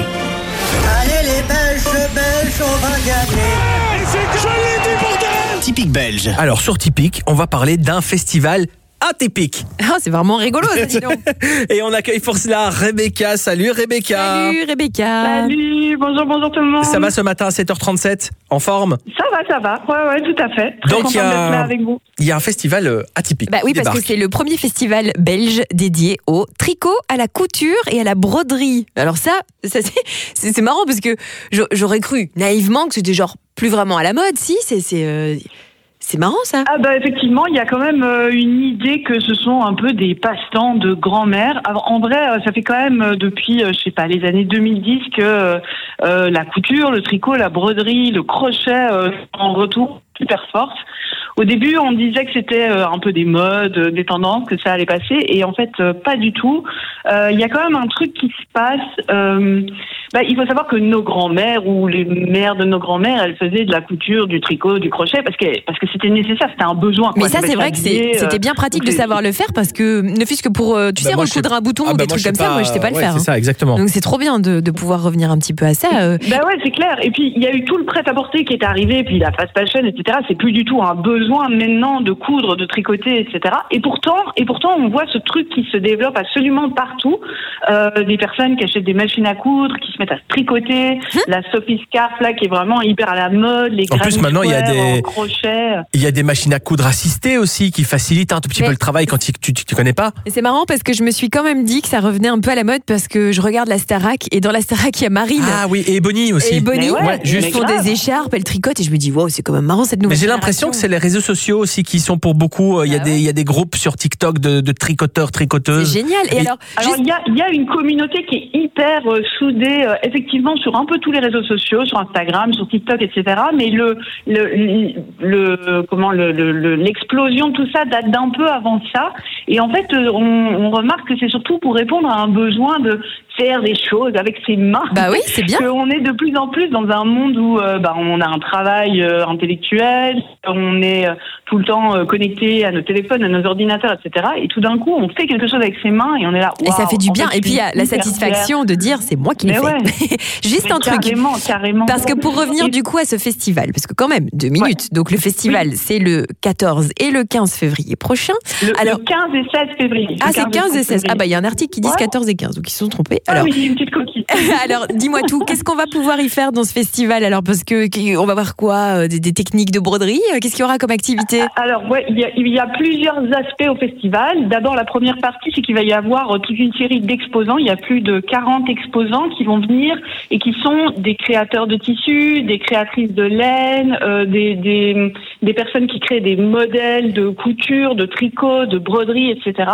Allez les Belges, Belges, on va gagner. Et c'est que je l'ai dit, bordel. Typique belge. Alors sur Typique, on va parler d'un festival atypique. Ah, c'est vraiment rigolo ça, dis donc. Et on accueille pour cela Rebecca. Salut Rebecca. Salut Rebecca. Salut, bonjour, bonjour tout le monde. Ça va ce matin à sept heures trente-sept? En forme? Ça va, ça va. Ouais, ouais, tout à fait. Très Donc il y, a... avec vous. il y a un festival euh, atypique. Bah oui, parce débarque. que c'est le premier festival belge dédié au tricot, à la couture et à la broderie. Alors ça, ça c'est, c'est, c'est marrant parce que j'aurais cru naïvement que c'était genre plus vraiment à la mode. Si, c'est... c'est euh... C'est marrant ça. Ah bah effectivement, il y a quand même euh, une idée que ce sont un peu des passe-temps de grand-mère. Alors, en vrai, euh, ça fait quand même euh, depuis, euh, je sais pas, les années deux mille dix que euh, la couture, le tricot, la broderie, le crochet euh, en retour super forte. Au début, on disait que c'était euh, un peu des modes, euh, des tendances, que ça allait passer, et en fait, euh, pas du tout. Il euh, y a quand même un truc qui se passe. Euh, bah, il faut savoir que nos grands-mères ou les mères de nos grands-mères, elles faisaient de la couture, du tricot, du crochet, parce que parce que c'était nécessaire, c'était un besoin. Mais ça, c'est vrai que c'est, c'était bien pratique euh, de savoir le faire, parce que ne fût-ce que pour, tu bah sais, recoudre un bouton ah, ou bah des trucs comme pas, ça, moi je sais pas le ouais, faire. C'est hein. ça, exactement. Donc c'est trop bien de, de pouvoir revenir un petit peu à ça. Euh. Bah ouais, c'est clair. Et puis il y a eu tout le prêt-à-porter qui est arrivé, puis la fast fashion, et cetera. C'est plus du tout un besoin maintenant de coudre, de tricoter, et cetera. Et pourtant, et pourtant, on voit ce truc qui se développe absolument partout. Euh, des personnes qui achètent des machines à coudre, qui se mettent à tricoter, hum? la Sophie Scarf là, qui est vraiment hyper à la mode, les en plus maintenant il y a des crochets. Il y a des machines à coudre assistées aussi qui facilitent un tout petit Mais peu le travail quand tu tu, tu, tu connais pas. Et c'est marrant parce que je me suis quand même dit que ça revenait un peu à la mode parce que je regarde la Starac et dans la Starac il y a Marine. Ah oui, et Bonnie aussi. Et Bonnie, ouais, ouais, juste font des écharpes, elle tricote et je me dis wow, c'est quand même marrant cette nouvelle. Mais j'ai l'impression que c'est les réseaux sociaux aussi qui sont pour beaucoup. Il y a ah des ouais. il y a des groupes sur TikTok de, de tricoteurs, tricoteuses. C'est génial. Et, et alors, alors il juste... y a il y a une communauté qui est hyper euh, soudée euh, effectivement sur un peu tous les réseaux sociaux, sur Instagram, sur TikTok, et cetera. Mais le le, le, le comment le, le l'explosion de tout ça date d'un peu avant ça. Et en fait, on, on remarque que c'est surtout pour répondre à un besoin de faire des choses avec ses mains. Bah oui, c'est bien. On est de plus en plus dans un monde où euh, bah, on a un travail euh, intellectuel, on est euh, tout le temps euh, connecté à nos téléphones, à nos ordinateurs, et cetera. Et tout d'un coup, on fait quelque chose avec ses mains et on est là. Et ça fait du bien. Et puis il y a la satisfaction fière. de dire c'est moi qui l'ai fait. Ouais. Juste Mais un carrément, truc. Carrément. Parce que pour revenir du coup à ce festival, parce que quand même deux minutes. Ouais. Donc le festival, oui. c'est le quatorze et le quinze février prochain. Le, Alors le quinze et seize février. Ah, c'est quinze et seize. Ah bah il y a un article qui dit ouais. quatorze et quinze, donc ils se sont trompés. Alors, ah oui, une petite coquille. Alors, dis-moi tout. Qu'est-ce qu'on va pouvoir y faire dans ce festival? Alors, parce que on va voir quoi? Des, des techniques de broderie? Qu'est-ce qu'il y aura comme activité? Alors, ouais, il y a, il y a plusieurs aspects au festival. D'abord, la première partie, c'est qu'il va y avoir toute une série d'exposants. Il y a plus de quarante exposants qui vont venir et qui sont des créateurs de tissus, des créatrices de laine, euh, des, des, des personnes qui créent des modèles de couture, de tricot, de broderie, et cetera.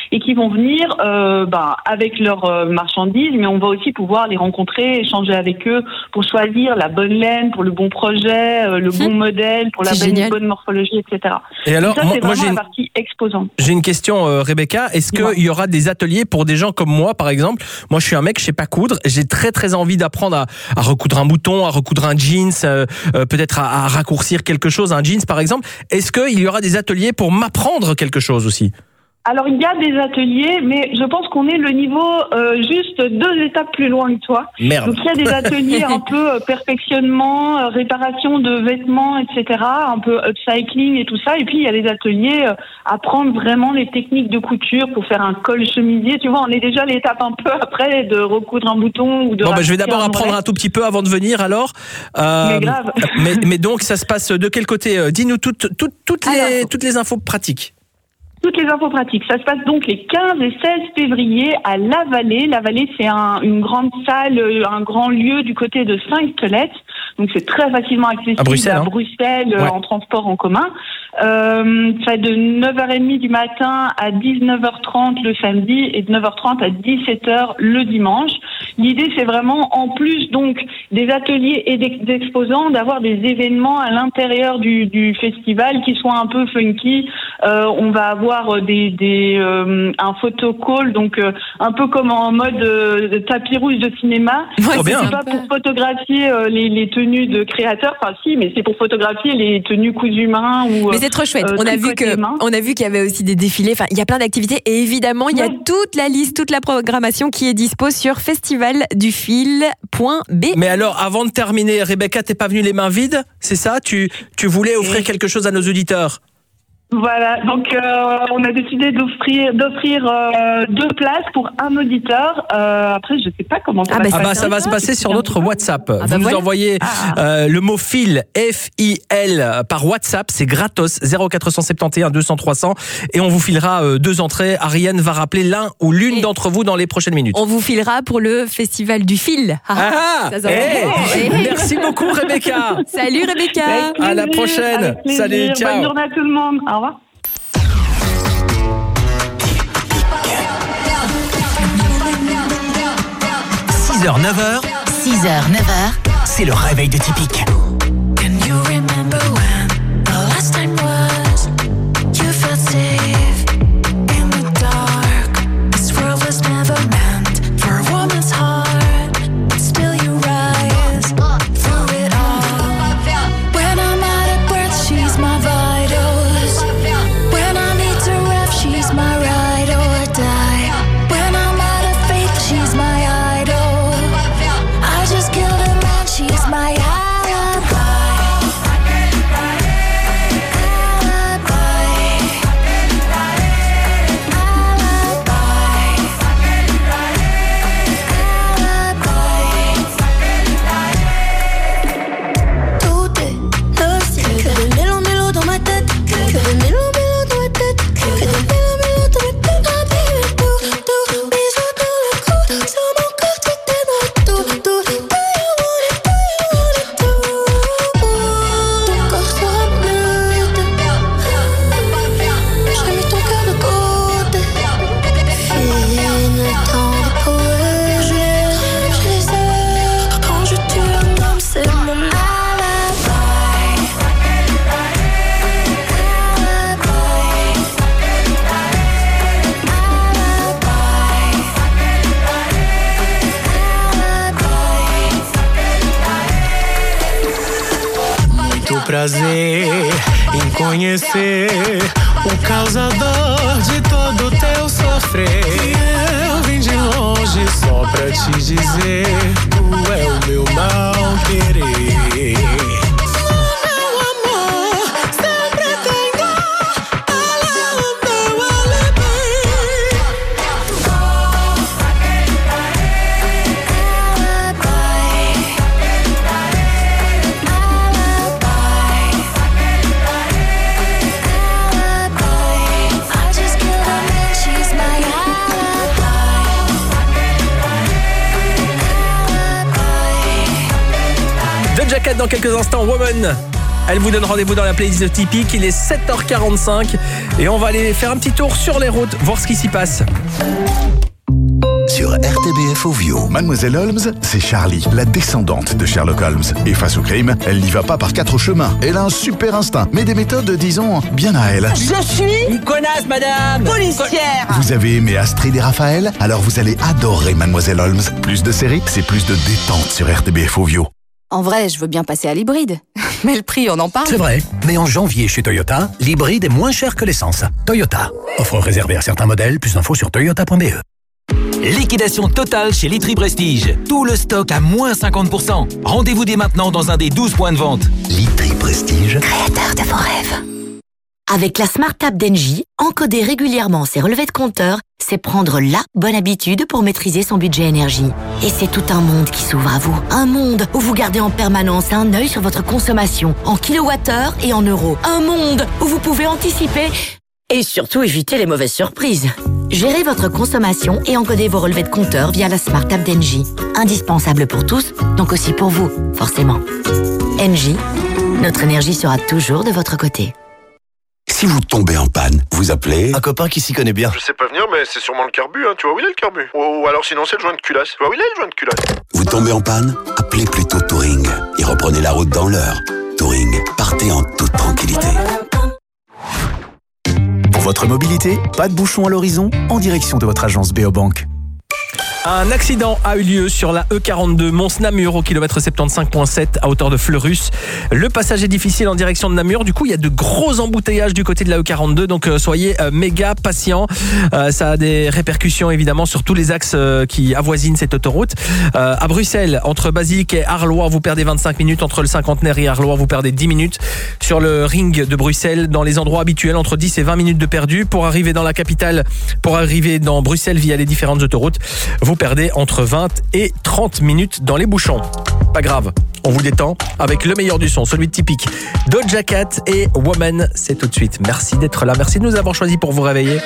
et qui vont venir euh, bah, avec leurs euh, marchandises, mais on va aussi pouvoir les rencontrer, échanger avec eux pour choisir la bonne laine, pour le bon projet, euh, le mmh. bon modèle, pour la bonne, bonne morphologie, et cetera. Et alors, ça, moi, c'est moi vraiment j'ai la une, partie exposante. J'ai une question, euh, Rebecca. Est-ce qu'il y aura des ateliers pour des gens comme moi, par exemple? Moi, je suis un mec, je sais pas coudre. J'ai très très envie d'apprendre à, à recoudre un bouton, à recoudre un jeans, euh, euh, peut-être à, à raccourcir quelque chose, un jeans par exemple. Est-ce qu'il y aura des ateliers pour m'apprendre quelque chose aussi? Alors, il y a des ateliers, mais je pense qu'on est le niveau euh, juste deux étapes plus loin que toi. Merde. Donc, il y a des ateliers un peu euh, perfectionnement, euh, réparation de vêtements, et cetera, un peu upcycling et tout ça. Et puis, il y a des ateliers euh, apprendre vraiment les techniques de couture pour faire un col chemisier. Tu vois, on est déjà à l'étape un peu après de recoudre un bouton ou de... Bon, bah, je vais d'abord apprendre un tout petit peu avant de venir, alors. Euh, mais grave. mais, mais donc, ça se passe de quel côté? Dis-nous toutes, toutes, toutes, les, alors, toutes les infos pratiques. Toutes les infos pratiques. Ça se passe donc les quinze et seize février à La Vallée. La Vallée, c'est un, une grande salle, un grand lieu du côté de Saint-Toilette. Donc, c'est très facilement accessible à Bruxelles, à hein. Bruxelles Ouais. en transport en commun. Euh, ça va de neuf heures trente du matin à dix-neuf heures trente le samedi et de neuf heures trente à dix-sept heures le dimanche. L'idée, c'est vraiment, en plus donc des ateliers et d'exposants, d'avoir des événements à l'intérieur du, du festival qui soient un peu funky. Euh, on va avoir des, des euh, un photo call, donc euh, un peu comme en mode euh, tapis rouge de cinéma. Ouais, bien. C'est pas pour photographier euh, les, les tenues de créateurs, enfin si, mais c'est pour photographier les tenues cousues main ou. Mais c'est trop chouette. Euh, on a vu que, main. on a vu qu'il y avait aussi des défilés. Enfin, il y a plein d'activités et évidemment, il y a Ouais. toute la liste, toute la programmation qui est dispo sur festival du fil point b. Mais alors, avant de terminer, Rebecca, t'es pas venue les mains vides? C'est ça? Tu, tu voulais offrir quelque chose à nos auditeurs? Voilà, donc euh, on a décidé d'offrir d'offrir euh, deux places pour un auditeur. Euh, après, je sais pas comment ça Ah va bah, se Ah bah passer. ça va se passer sur notre WhatsApp. bah Vous nous voilà. envoyez euh, le mot fil, F I L, par WhatsApp, c'est gratos, zéro quatre cent soixante et onze deux cents trois cents, et on vous filera euh, deux entrées. Ariane va rappeler l'un ou l'une Et d'entre vous dans les prochaines minutes. On vous filera pour le festival du fil. Ah, Ça, ça va hey, bien. merci beaucoup Rebecca. Salut Rebecca. Avec À la plaisir, prochaine. avec plaisir. Salut, ciao. Bonne journée à tout le monde. Au revoir. six heures neuf heures, six heures neuf heures, c'est le réveil de Typique. Can you remember when the last time was you felt safe in the dark? This world was never meant for a woman's heart, but still you rise through it all. When I'm out of breath, she's my vitals. When I need to ref, she's my ride or die. When I'm out of faith, she's my idol. I just killed a man, she's my alibi. Tout est lost, que des mélos mélos dans ma tête, que des mélos mélos dans ma tête, que des mélos mélos dans ma tête. Ah baby, tout, tout, bisous dans le cou, sur mon corps tout est noir, tout, tout. Do you want it, do you want it, tout. Ton corps sera bleu, j'ai mis ton cœur de côté. Fini le temps de prouver, j'ai j'ai les heures. Quand je tue un homme, c'est mon alibi. Muito prazer em conhecer o causador de todo teu sofrer. Eu vim de longe só pra te dizer, tu é o meu mal querer. Meu amor, sempre tenho ela o meu alibi. I just killed a man, she's my alibi. De Jacket dans quelques instants, Woman. Elle vous donne rendez-vous dans la playlist de Typique. Il est sept heures quarante-cinq et on va aller faire un petit tour sur les routes, voir ce qui s'y passe. Sur R T B F Ovio, Mademoiselle Holmes, c'est Charlie, la descendante de Sherlock Holmes. Et face au crime, elle n'y va pas par quatre chemins. Elle a un super instinct, mais des méthodes, disons, bien à elle. Je suis une connasse, madame. Policière. Vous avez aimé Astrid et Raphaël? Alors vous allez adorer Mademoiselle Holmes. Plus de séries, c'est plus de détente sur R T B F Ovio. En vrai, je veux bien passer à l'hybride. Mais le prix, on en parle. C'est vrai, mais en janvier chez Toyota, l'hybride est moins cher que l'essence. Toyota. Offre réservée à certains modèles, plus d'infos sur toyota point b e. Liquidation totale chez Litry Prestige. Tout le stock à moins cinquante pour cent. Rendez-vous dès maintenant dans un des douze points de vente. Litry Prestige, créateur de vos rêves. Avec la Smart App d'Engie, encoder régulièrement ses relevés de compteur, c'est prendre la bonne habitude pour maîtriser son budget énergie. Et c'est tout un monde qui s'ouvre à vous. Un monde où vous gardez en permanence un œil sur votre consommation, en kilowattheure et en euros. Un monde où vous pouvez anticiper et surtout éviter les mauvaises surprises. Gérez votre consommation et encodez vos relevés de compteur via la Smart App d'Engie. Indispensable pour tous, donc aussi pour vous, forcément. Engie, notre énergie sera toujours de votre côté. Si vous tombez en panne, vous appelez... Un copain qui s'y connaît bien. Je sais pas venir, mais c'est sûrement le carbu, hein. Tu vois où il est le carbu? Ou, ou alors sinon c'est le joint de culasse. Tu vois où il est le joint de culasse? Vous tombez en panne? Appelez plutôt Touring et reprenez la route dans l'heure. Touring, partez en toute tranquillité. Pour votre mobilité, pas de bouchon à l'horizon, en direction de votre agence Béobank. Un accident a eu lieu sur la E quarante-deux Mons-Namur au kilomètre soixante-quinze virgule sept à hauteur de Fleurus. Le passage est difficile en direction de Namur. Du coup, il y a de gros embouteillages du côté de la E quarante-deux. Donc, euh, soyez euh, méga patients. Euh, ça a des répercussions évidemment sur tous les axes euh, qui avoisinent cette autoroute. Euh, à Bruxelles, entre Basilique et Arlois, vous perdez vingt-cinq minutes. Entre le Cinquantenaire et Arlois, vous perdez dix minutes. Sur le ring de Bruxelles, dans les endroits habituels, entre dix et vingt minutes de perdu. Pour arriver dans la capitale, pour arriver dans Bruxelles via les différentes autoroutes, vous perdez entre vingt et trente minutes dans les bouchons. Pas grave, on vous détend avec le meilleur du son, celui de Typique. Doja Cat et Woman, c'est tout de suite. Merci d'être là, merci de nous avoir choisis pour vous réveiller.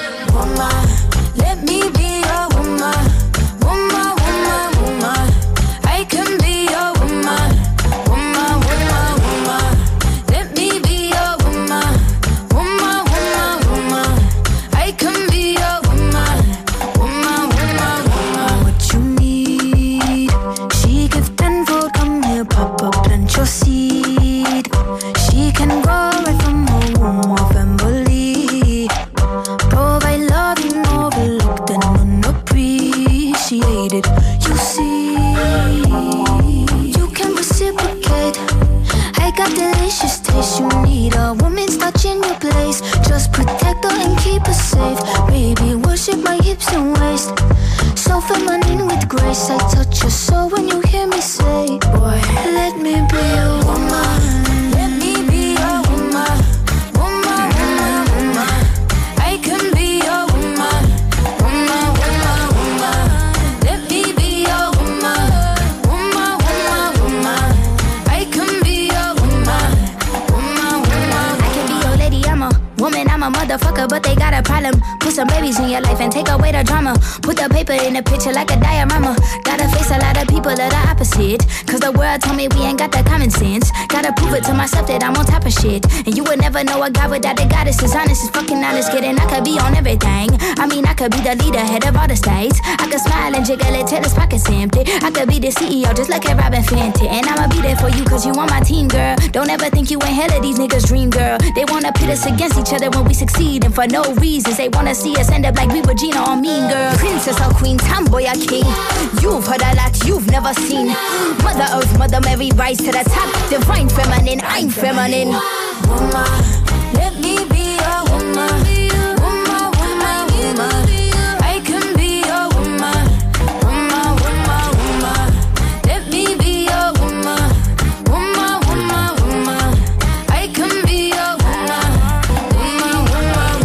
But they got a problem. Put some babies in your life and take away the drama. Put the paper in the picture like a diorama. Gotta face a lot of people that are opposite. Cause the world told me we ain't got the common sense. Gotta prove it to myself that I'm on top of shit. And you would never know a guy without a goddess is honest, is fucking honest. Kidding, I could be on everything. I mean, I could be the leader, head of all the states. I could smile and jiggle it till his pockets empty. I could be the C E O just like a Robin Fenty. And I'ma be there for you cause you on my team, girl. Don't ever think you ain't hell of these niggas' dream, girl. They wanna pit us against each other when we succeed. And for no reasons, they wanna see us end up like we were Gina or Mean Girl. Princess or queen, tomboy or king. You've heard a lot you've never seen. Mother Earth, Mother Mary, rise to the top. Divine feminine, I'm feminine. Woman, let me be a woman. Woman, woman, woman. I can be a woman. Woman, woman, woman. Let me be a woman. Woman, woman, woman. I can be a woman. Woman, woman,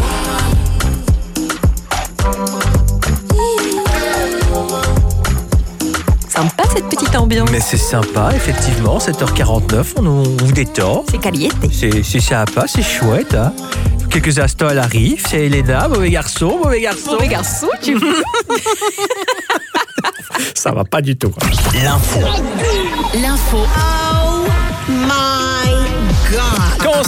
woman. Sympa cette petite ambiance. Mais c'est sympa, effectivement, sept heures quarante-neuf, on, on vous détend. C'est caliente. C'est, c'est sympa, c'est chouette. Hein. Quelques instants, elle arrive. C'est Elena, mauvais garçon, mauvais garçon. Mauvais garçon, tu Ça va pas du tout. L'info. L'info. Oh my God.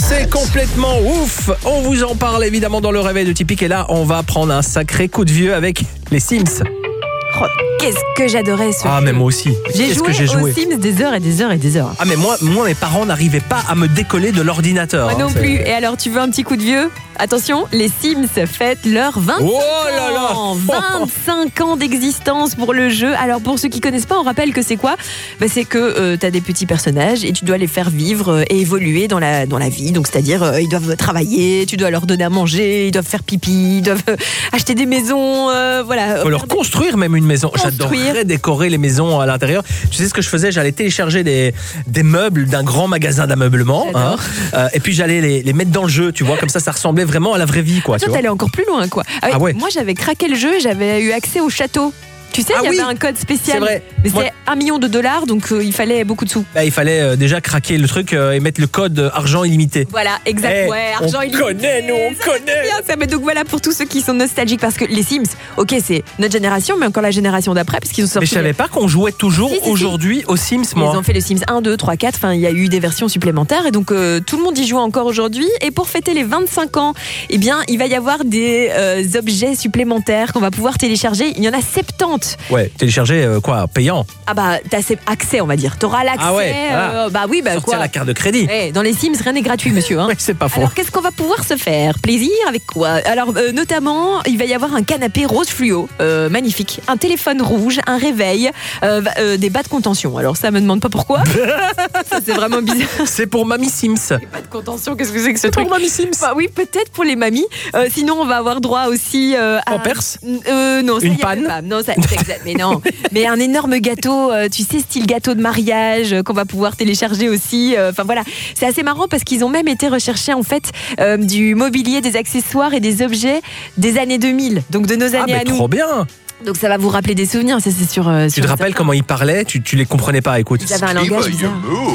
C'est complètement ouf. On vous en parle évidemment dans le réveil de Typique. Et là, on va prendre un sacré coup de vieux avec les Sims. Oh, qu'est-ce que j'adorais ce Ah, jeu. mais moi aussi. J'ai Qu'est-ce joué, que j'ai joué aux Sims des heures et des heures et des heures. Ah, mais moi, moi mes parents n'arrivaient pas à me décoller de l'ordinateur. Moi hein, non c'est- plus. Et alors, tu veux un petit coup de vieux ? Attention, les Sims fêtent leurs vingt-cinq Oh là là. ans. vingt-cinq ans d'existence pour le jeu. Alors, pour ceux qui connaissent pas, on rappelle que c'est quoi ? Bah, c'est que euh, tu as des petits personnages et tu dois les faire vivre euh, et évoluer dans la, dans la vie. Donc, c'est-à-dire, euh, ils doivent travailler, tu dois leur donner à manger, ils doivent faire pipi, ils doivent euh, acheter des maisons. euh, voilà. Faut leur construire même une maison. Construire. J'adorerais décorer les maisons à l'intérieur. Tu sais ce que je faisais ? J'allais télécharger des, des meubles d'un grand magasin d'ameublement. Hein, euh, et puis j'allais les, les mettre dans le jeu, tu vois. Comme ça, ça ressemblait vraiment à la vraie vie, quoi. tu Toi, vois. t'allais encore plus loin, quoi. Ah, Ah ouais. Moi, j'avais craqué le jeu et j'avais eu accès au château. Tu sais, Ah il y oui. avait un code spécial. C'est vrai. Mais Moi- c'était un million de dollars, donc euh, il fallait beaucoup de sous. Bah, il fallait euh, déjà craquer le truc euh, et mettre le code euh, argent illimité. Voilà, exact. Eh, ouais, argent on illimité. connaît, nous, on Ça, c'est bien, ça. Mais donc voilà, pour tous ceux qui sont nostalgiques, parce que les Sims, ok, c'est notre génération, mais encore la génération d'après, parce qu'ils ont sorti. Mais je savais pas qu'on jouait toujours Si, si, si. aujourd'hui aux Sims, moi. Ils ont fait le Sims un, deux, trois, quatre, enfin il y a eu des versions supplémentaires et donc euh, tout le monde y joue encore aujourd'hui. Et pour fêter les vingt-cinq ans, eh bien il va y avoir des euh, objets supplémentaires qu'on va pouvoir télécharger. Il y en a soixante-dix. Ouais, télécharger euh, quoi, payant. Ah bah t'as accès, on va dire. T'auras l'accès. Ah ouais, voilà. euh, bah oui, bah Sortir quoi. la carte de crédit. Eh, dans les Sims, rien n'est gratuit, monsieur. Hein. Ouais, c'est pas faux. Alors, qu'est-ce qu'on va pouvoir se faire ? Plaisir avec quoi ? Alors, euh, notamment, il va y avoir un canapé rose fluo, euh, magnifique, un téléphone rouge, un réveil, euh, euh, des bas de contention. Alors, ça me demande pas pourquoi. Ça, c'est vraiment bizarre. C'est pour Mamie Sims. Bas de contention, qu'est-ce que c'est que ce C'est truc ? pour Mamie Sims. Bah oui, peut-être pour les mamies. Euh, sinon, on va avoir droit aussi euh, à Pampers ? Euh, non, ça Une y a panne pas. Non, ça, c'est exact. Mais non, mais un énorme gâteau, euh, tu sais, style gâteau de mariage euh, qu'on va pouvoir télécharger aussi. euh, Enfin voilà, c'est assez marrant parce qu'ils ont même été rechercher en fait euh, du mobilier, des accessoires et des objets des années deux mille, donc de nos Ah, années mais à nous. trop bien. Donc ça va vous rappeler des souvenirs, ça c'est sûr. euh, Tu sûr te et rappelles certain. comment ils parlaient ? tu, tu les comprenais pas, écoute. Ils avaient un langage bizarre.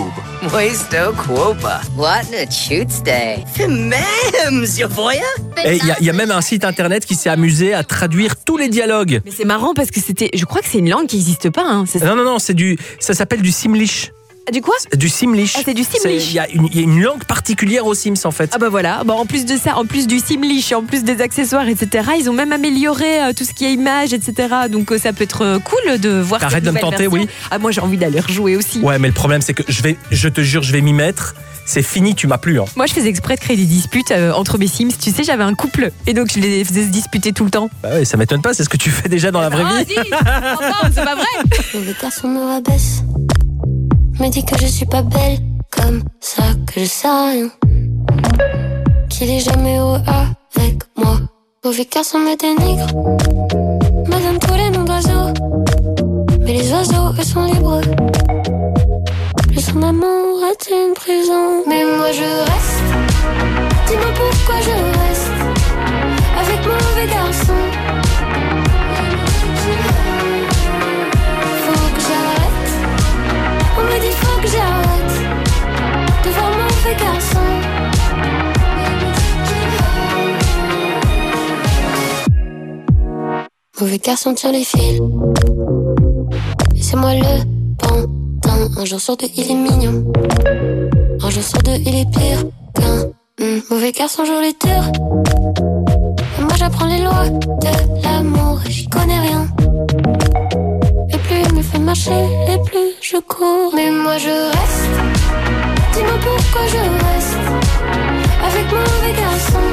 Questo Quopa. What a cute day. Même, your voya? Et il y, a- il y a même un site internet qui s'est amusé à traduire tous les dialogues. Mais c'est marrant parce que c'était, je crois que c'est une langue qui n'existe pas. Hein. C'est ça. Non, non, non, c'est du, ça s'appelle du Simlish. Du quoi ? Du Simlish. Ah, c'est du Simlish. Il y, a une- il y a une langue particulière aux Sims, en fait. Ah bah voilà, bon, en plus de ça, en plus du Simlish, en plus des accessoires, et cetera, ils ont même amélioré euh, tout ce qui est images, et cetera. Donc euh, ça peut être euh, cool de voir. T'arrêtes cette de me nouvelle tenter, version. oui. Ah moi j'ai envie d'aller rejouer aussi. Ouais, mais le problème, c'est que je vais, je te jure, je vais m'y mettre. C'est fini, tu m'as plus. Hein. Moi je faisais exprès de créer des disputes euh, entre mes Sims. Tu sais, j'avais un couple et donc je les faisais se disputer tout le temps. Bah ouais, ça m'étonne pas, c'est ce que tu fais déjà dans la vraie Ah vie. si, attends, c'est pas vrai. Mauvais garçon me rabaisse, me dit que je suis pas belle, comme ça que je sais rien, qu'il est jamais heureux avec moi. Mauvais garçon me dénigre, me donne tous les noms d'oiseaux, mais les oiseaux eux sont libres. Plus son amour est une prison, mais moi je reste. Dis-moi pourquoi je reste avec mon mauvais garçon. Faut que j'arrête. On me dit faut que j'arrête de voir mon mauvais garçon. Mauvais garçon tire les fils, et c'est moi le pantin. Un jour sur deux il est mignon, un jour sur deux il est pire qu'un mm, mauvais garçon joue les tours. Et moi j'apprends les lois de l'amour et j'y connais rien. Et plus il me fait marcher, et plus je cours. Mais moi je reste. Dis-moi pourquoi je reste avec mon mauvais garçon.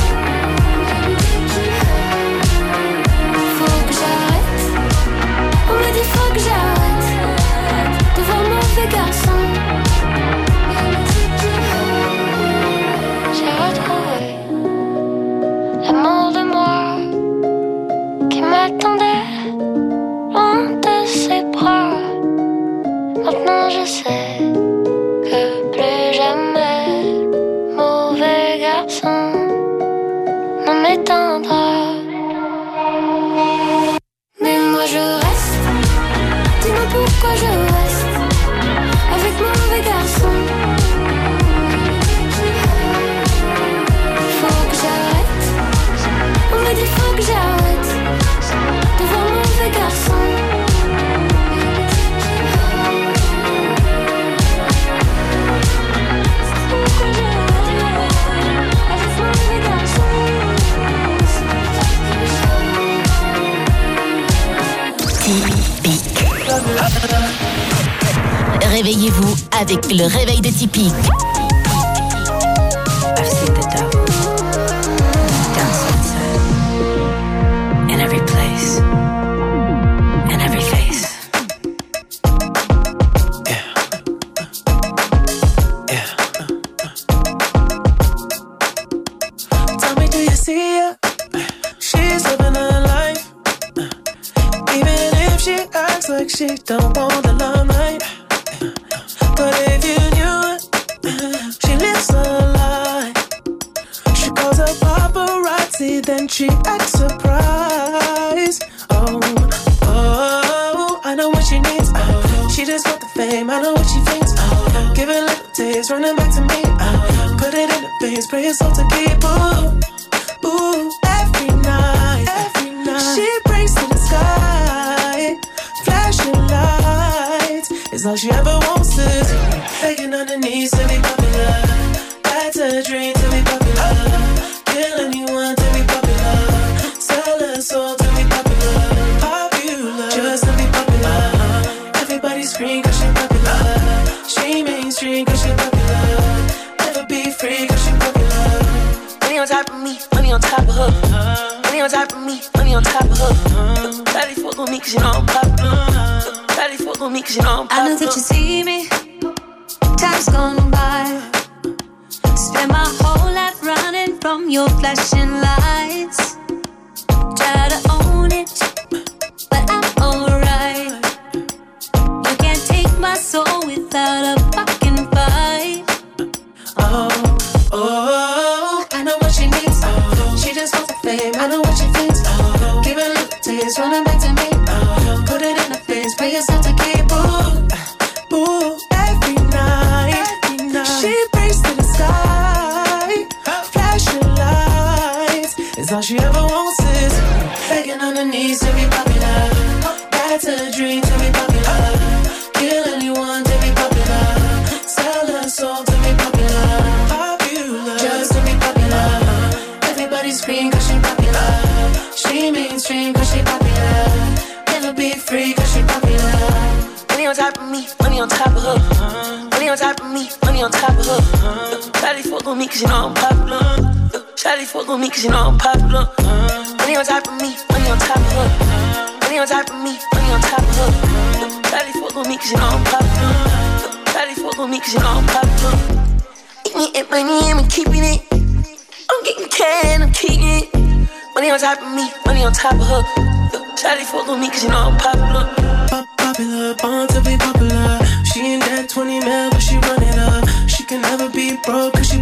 Faut que j'arrête. On me dit faut que j'arrête de voir mon mauvais garçon. J'ai retrouvé l'amour de moi qui m'attendait loin de ses bras. Maintenant je sais que plus jamais mauvais garçon ne m'éteindra. Mais moi je reste. Dis-moi pourquoi je reste avec mon mauvais garçon. Faut que j'arrête. On me dit faut que j'arrête de voir mon mauvais garçon. Faut que j'arrête. Réveillez-vous avec le réveil de Tipeee. I've seen the devil down sunset in every place, in every face. Yeah. Yeah. Tell me, do you see her? She's living her life. Even if she acts like she don't want the limelight. But if you knew it, she lives a lie. She calls her paparazzi, then she acts surprised. Oh, oh, I know what she needs. Oh, she just want the fame, I know what she thinks. Oh, give it a little taste, running back to me. Oh, put it in the face, pray it's all to keep. Ooh, ooh, every night, every night. She prays to the sky, flashing lights. It's all she ever wants is begging on her knees to be popular. That's a dream to be popular. Kill anyone to be popular. Sell her soul to be popular. Popular, just to be popular. Everybody scream cause she popular. She mainstream cause she popular. Never be free cause she popular. Money on top of me, money on top of her. Money on top of me, money on top of her. Daddy fuck with me cause you know I'm popular. Daddy fuck with me cause you know I'm popular. I know that you see me. Time's gone by. Spend my whole life running from your flashing lights. Try to own it, but I'm alright. You can't take my soul without a fucking fight. Oh, oh, I know what she needs. Oh, she just wants the fame, I know what she thinks. Oh, give it a little taste, running back to me. Oh, put it in her face, pay yourself to keep. Ooh, ooh, every night, every night. She prays to the sky, flashing lights. It's all she ever wants is begging on her knees to be popular. That's a dream to be popular. Kill anyone to be popular. Sell her soul to be popular. Popular, just to be popular. Everybody scream cause she popular. She mainstream cause she popular. Never be free cause she popular. Money on top of me, money on top of her. Money on top of me, money on top of her. Shawty fuck with me cause you know I'm popular. Shawty fuck with me cause you know I'm popular. Money on top of me, money on top of her. Money on top of me, money on top of her. Shawty fuck with me cause you know I'm popular. Shawty fuck with me cause you know I'm popular. Eating it, money, I'm keeping it. I'm getting can, I'm keeping it. Money on top of me, money on top of her. Shawty fuck with me cause you know I'm popular. Pop popular, born to be popular. She ain't that twenty mil, but she run it up. She can never be broke cause she